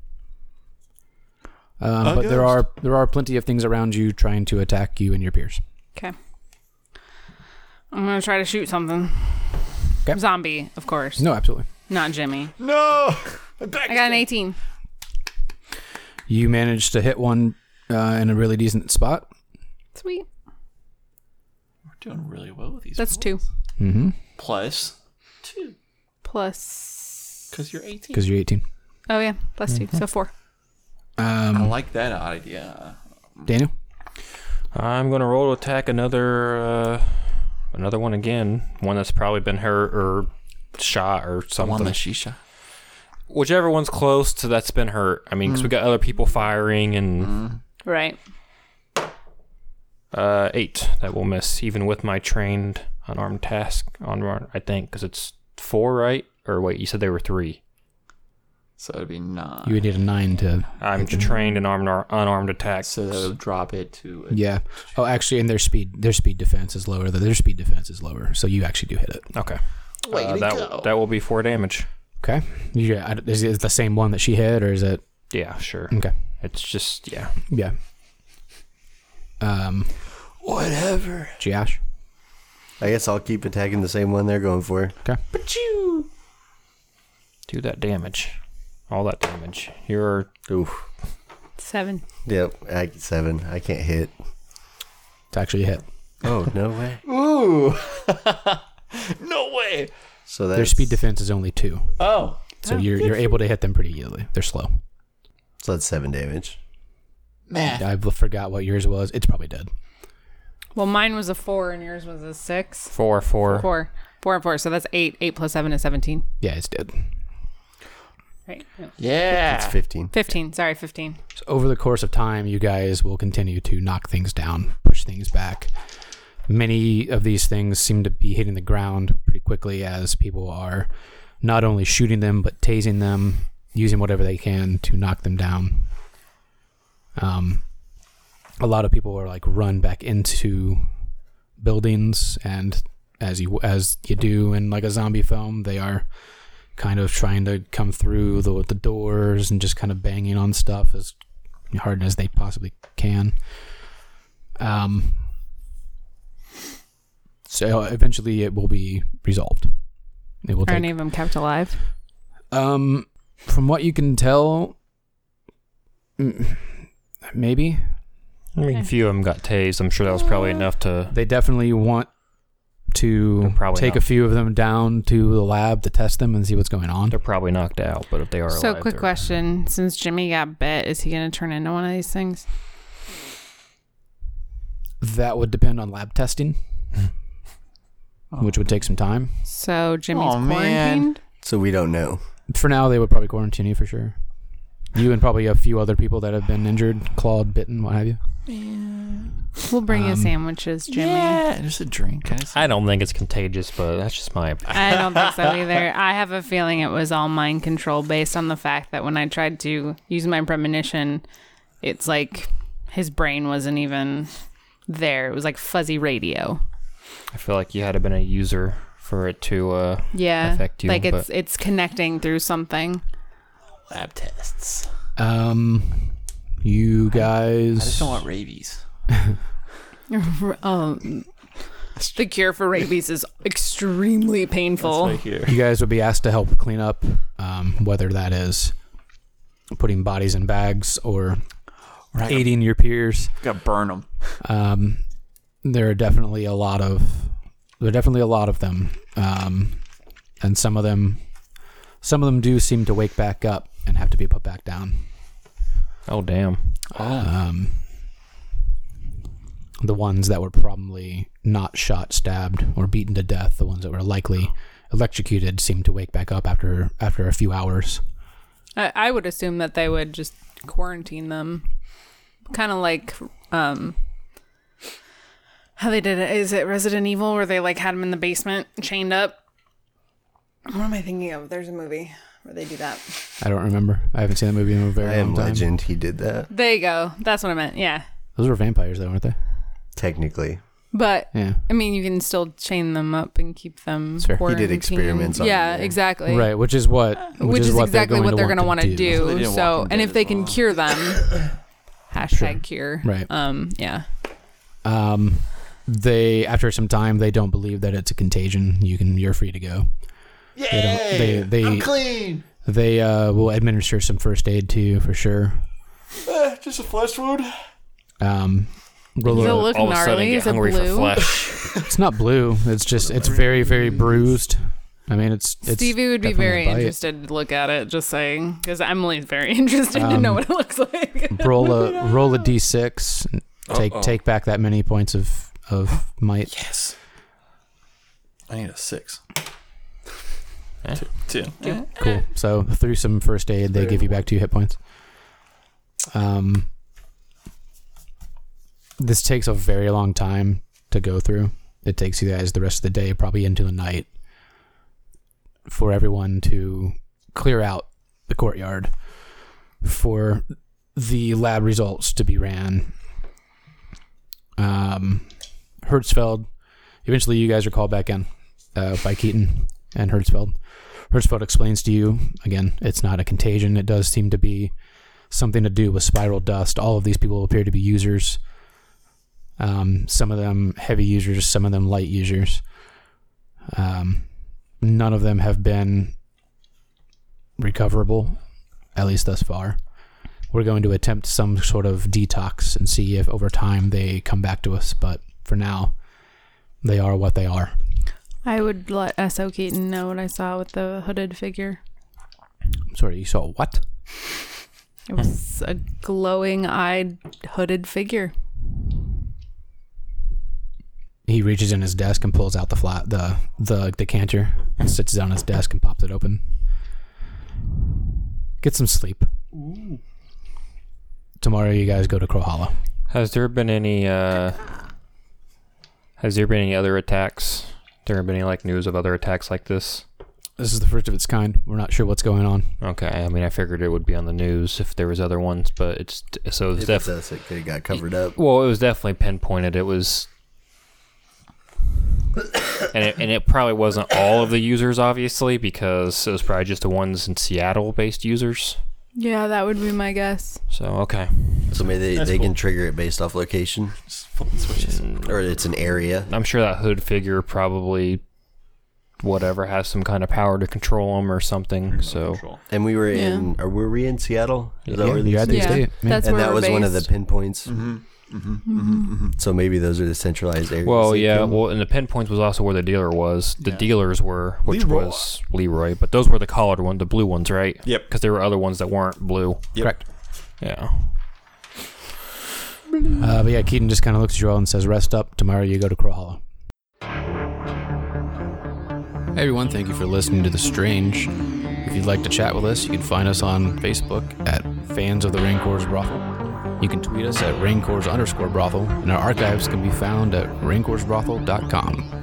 But there are plenty of things around you trying to attack you and your peers. Okay. I'm going to try to shoot something. Okay. Zombie, of course. No, absolutely. Not Jimmy. No! I got an 18. You managed to hit one in a really decent spot. Sweet. We're doing really well with these. That's 2. Mm-hmm. Plus 2. Plus. Because you're 18. Because you're 18. Oh, yeah. Plus 2. So 4. I like that idea. Daniel? I'm going to roll to attack another one again. One that's probably been hurt or shot or something. The one that she shot. Whichever one's close to that's been hurt. I mean, because we got other people firing and... Right. 8. That will miss, even with my trained unarmed task. I think, because it's 4, right? Or wait, you said they were 3. So it'd be 9. You would need a 9 to... I'm trained in unarmed attack. So that would drop it to... Yeah. Oh, actually, and their speed defense is lower. Their speed defense is lower, so you actually do hit it. Okay. Go. That will be 4 damage. Okay. Is it the same one that she hit, or is it... Yeah, sure. Okay. It's just, yeah. Yeah. Whatever. Josh? I guess I'll keep attacking the same one they're going for. Okay. Do that damage. All that damage. You're... Oof. 7. Yep, 7. I can't hit. It's actually a hit. Oh, no way. Ooh! No way! So that's... Their speed defense is only 2. Oh. So you're able to hit them pretty easily. They're slow. So that's 7 damage. Man. I forgot what yours was. It's probably dead. Well, mine was a 4 and yours was a 6. 4. 4 and 4. So that's 8. 8 plus 7 is 17. Yeah, it's dead. Right. No. Yeah. It's 15. 15. Sorry, 15. So over the course of time, you guys will continue to knock things down, push things back. Many of these things seem to be hitting the ground pretty quickly as people are not only shooting them, but tasing them, using whatever they can to knock them down. A lot of people are like run back into buildings, and as you do in like a zombie film, they are kind of trying to come through the doors and just kind of banging on stuff as hard as they possibly can. So eventually it will be resolved. It will Are any of them kept alive? From what you can tell, maybe. I mean, a few of them got tased. I'm sure that was probably enough to... They definitely want to probably take not. a few of them down to the lab to test them and see what's going on? They're probably knocked out, but if they are So, alive, quick they're- question: since Jimmy got bit, is he going to turn into one of these things? That would depend on lab testing, which would take some time. So Jimmy's Oh, man. quarantined. So we don't know. For now, they would probably quarantine you for sure. You and probably a few other people that have been injured, clawed, bitten, what have you. We'll bring you sandwiches, Jimmy. Yeah, just a drink. I don't think it's contagious, but that's just my opinion. I don't think so either. I have a feeling it was all mind control based on the fact that when I tried to use my premonition, it's like his brain wasn't even there. It was like fuzzy radio. I feel like you had to have been a user for it to affect you. Like but it's connecting through something. Lab tests. You guys. I just don't want rabies. The cure for rabies is extremely painful. That's right here. You guys would be asked to help clean up, whether that is putting bodies in bags or aiding your peers. Gotta burn them. There are definitely a lot of them, and some of them do seem to wake back up and have to be put back down. oh damn! The ones that were probably not shot, stabbed, or beaten to death, the ones that were likely electrocuted, seem to wake back up after a few hours. I would assume that they would just quarantine them, kind of like how they did it. Is it Resident Evil where they like had them in the basement chained up? What am I thinking of? There's a movie where they do that. I don't remember. I haven't seen that movie in a very I Am long time. Legend, he did that. There you go. That's what I meant. Yeah, Those were vampires, though, weren't they? Technically. but Yeah. I mean, you can still chain them up and keep them. Sure. He did quarantined. experiments on Yeah, them. exactly. Right, which is what exactly what they're going to want to So they do. didn't So, walk them and dead if they as can well. cure them, hashtag cure. Right. Yeah. They, after some time, they don't believe that it's a contagion. You're free to go. They I'm clean. They will administer some first aid to you for sure. Just a flesh wound. Roll Does it a- look All of a sudden, gnarly? get Is it hungry blue? for flesh. It's not blue. It's just it's very, very bruised. I mean, it's Stevie would be definitely very a bite. interested to look at it. Just saying, because Emily's very interested to know what it looks like. Roll a d6. And take back that many points of might. Yes. I need a 6. Eh? Two. Cool. So through some first aid, they give you back 2 hit points. This takes a very long time to go through. It takes you guys the rest of the day, probably into the night, for everyone to clear out the courtyard for the lab results to be ran. Hertzfeld, eventually you guys are called back in by Keaton and Hertzfeld. Hertzfeld explains to you, again, it's not a contagion. It does seem to be something to do with spiral dust. All of these people appear to be users. Some of them heavy users, some of them light users. None of them have been recoverable, at least thus far. We're going to attempt some sort of detox and see if over time they come back to us, but for now, they are what they are. I would let S.O. Keaton know what I saw with the hooded figure. Sorry, you saw what? It was a glowing-eyed hooded figure. He reaches in his desk and pulls out the decanter and sits down on his desk and pops it open. Get some sleep. Ooh. Tomorrow you guys go to Crow Hollow. Has there been any other attacks? There been any like news of other attacks like this? This is the first of its kind. We're not sure what's going on. Okay, I mean, I figured it would be on the news if there was other ones, but it's definitely. It could have got covered up. Well, it was definitely pinpointed. It was, and it probably wasn't all of the users, obviously, because it was probably just the ones in Seattle-based users. Yeah, that would be my guess. So okay. So maybe they can trigger it based off location, Just flip the switches. or it's an area. I'm sure that hood figure probably, whatever, has some kind of power to control them or something. So And we were in, or were we in Seattle? Is that where you had the these estate. That's and where that we're was one of the based. pinpoints. Mm-hmm. So maybe those are the centralized areas. Well, they yeah. can- Well, and the pinpoints was also where the dealer was. The dealers were, which Leroy. was Leroy, but those were the collared ones, the blue ones, right? Yep. Because there were other ones that weren't blue. Yep. Correct. Yeah. But yeah, Keaton just kind of looks at you all and says, rest up. Tomorrow you go to Crow Hollow. Hey everyone, thank you for listening to The Strange. If you'd like to chat with us, you can find us on Facebook at Fans of the Raincor's Brothel. You can tweet us at Raincor's_Brothel, and our archives can be found at raincorsbrothel.com.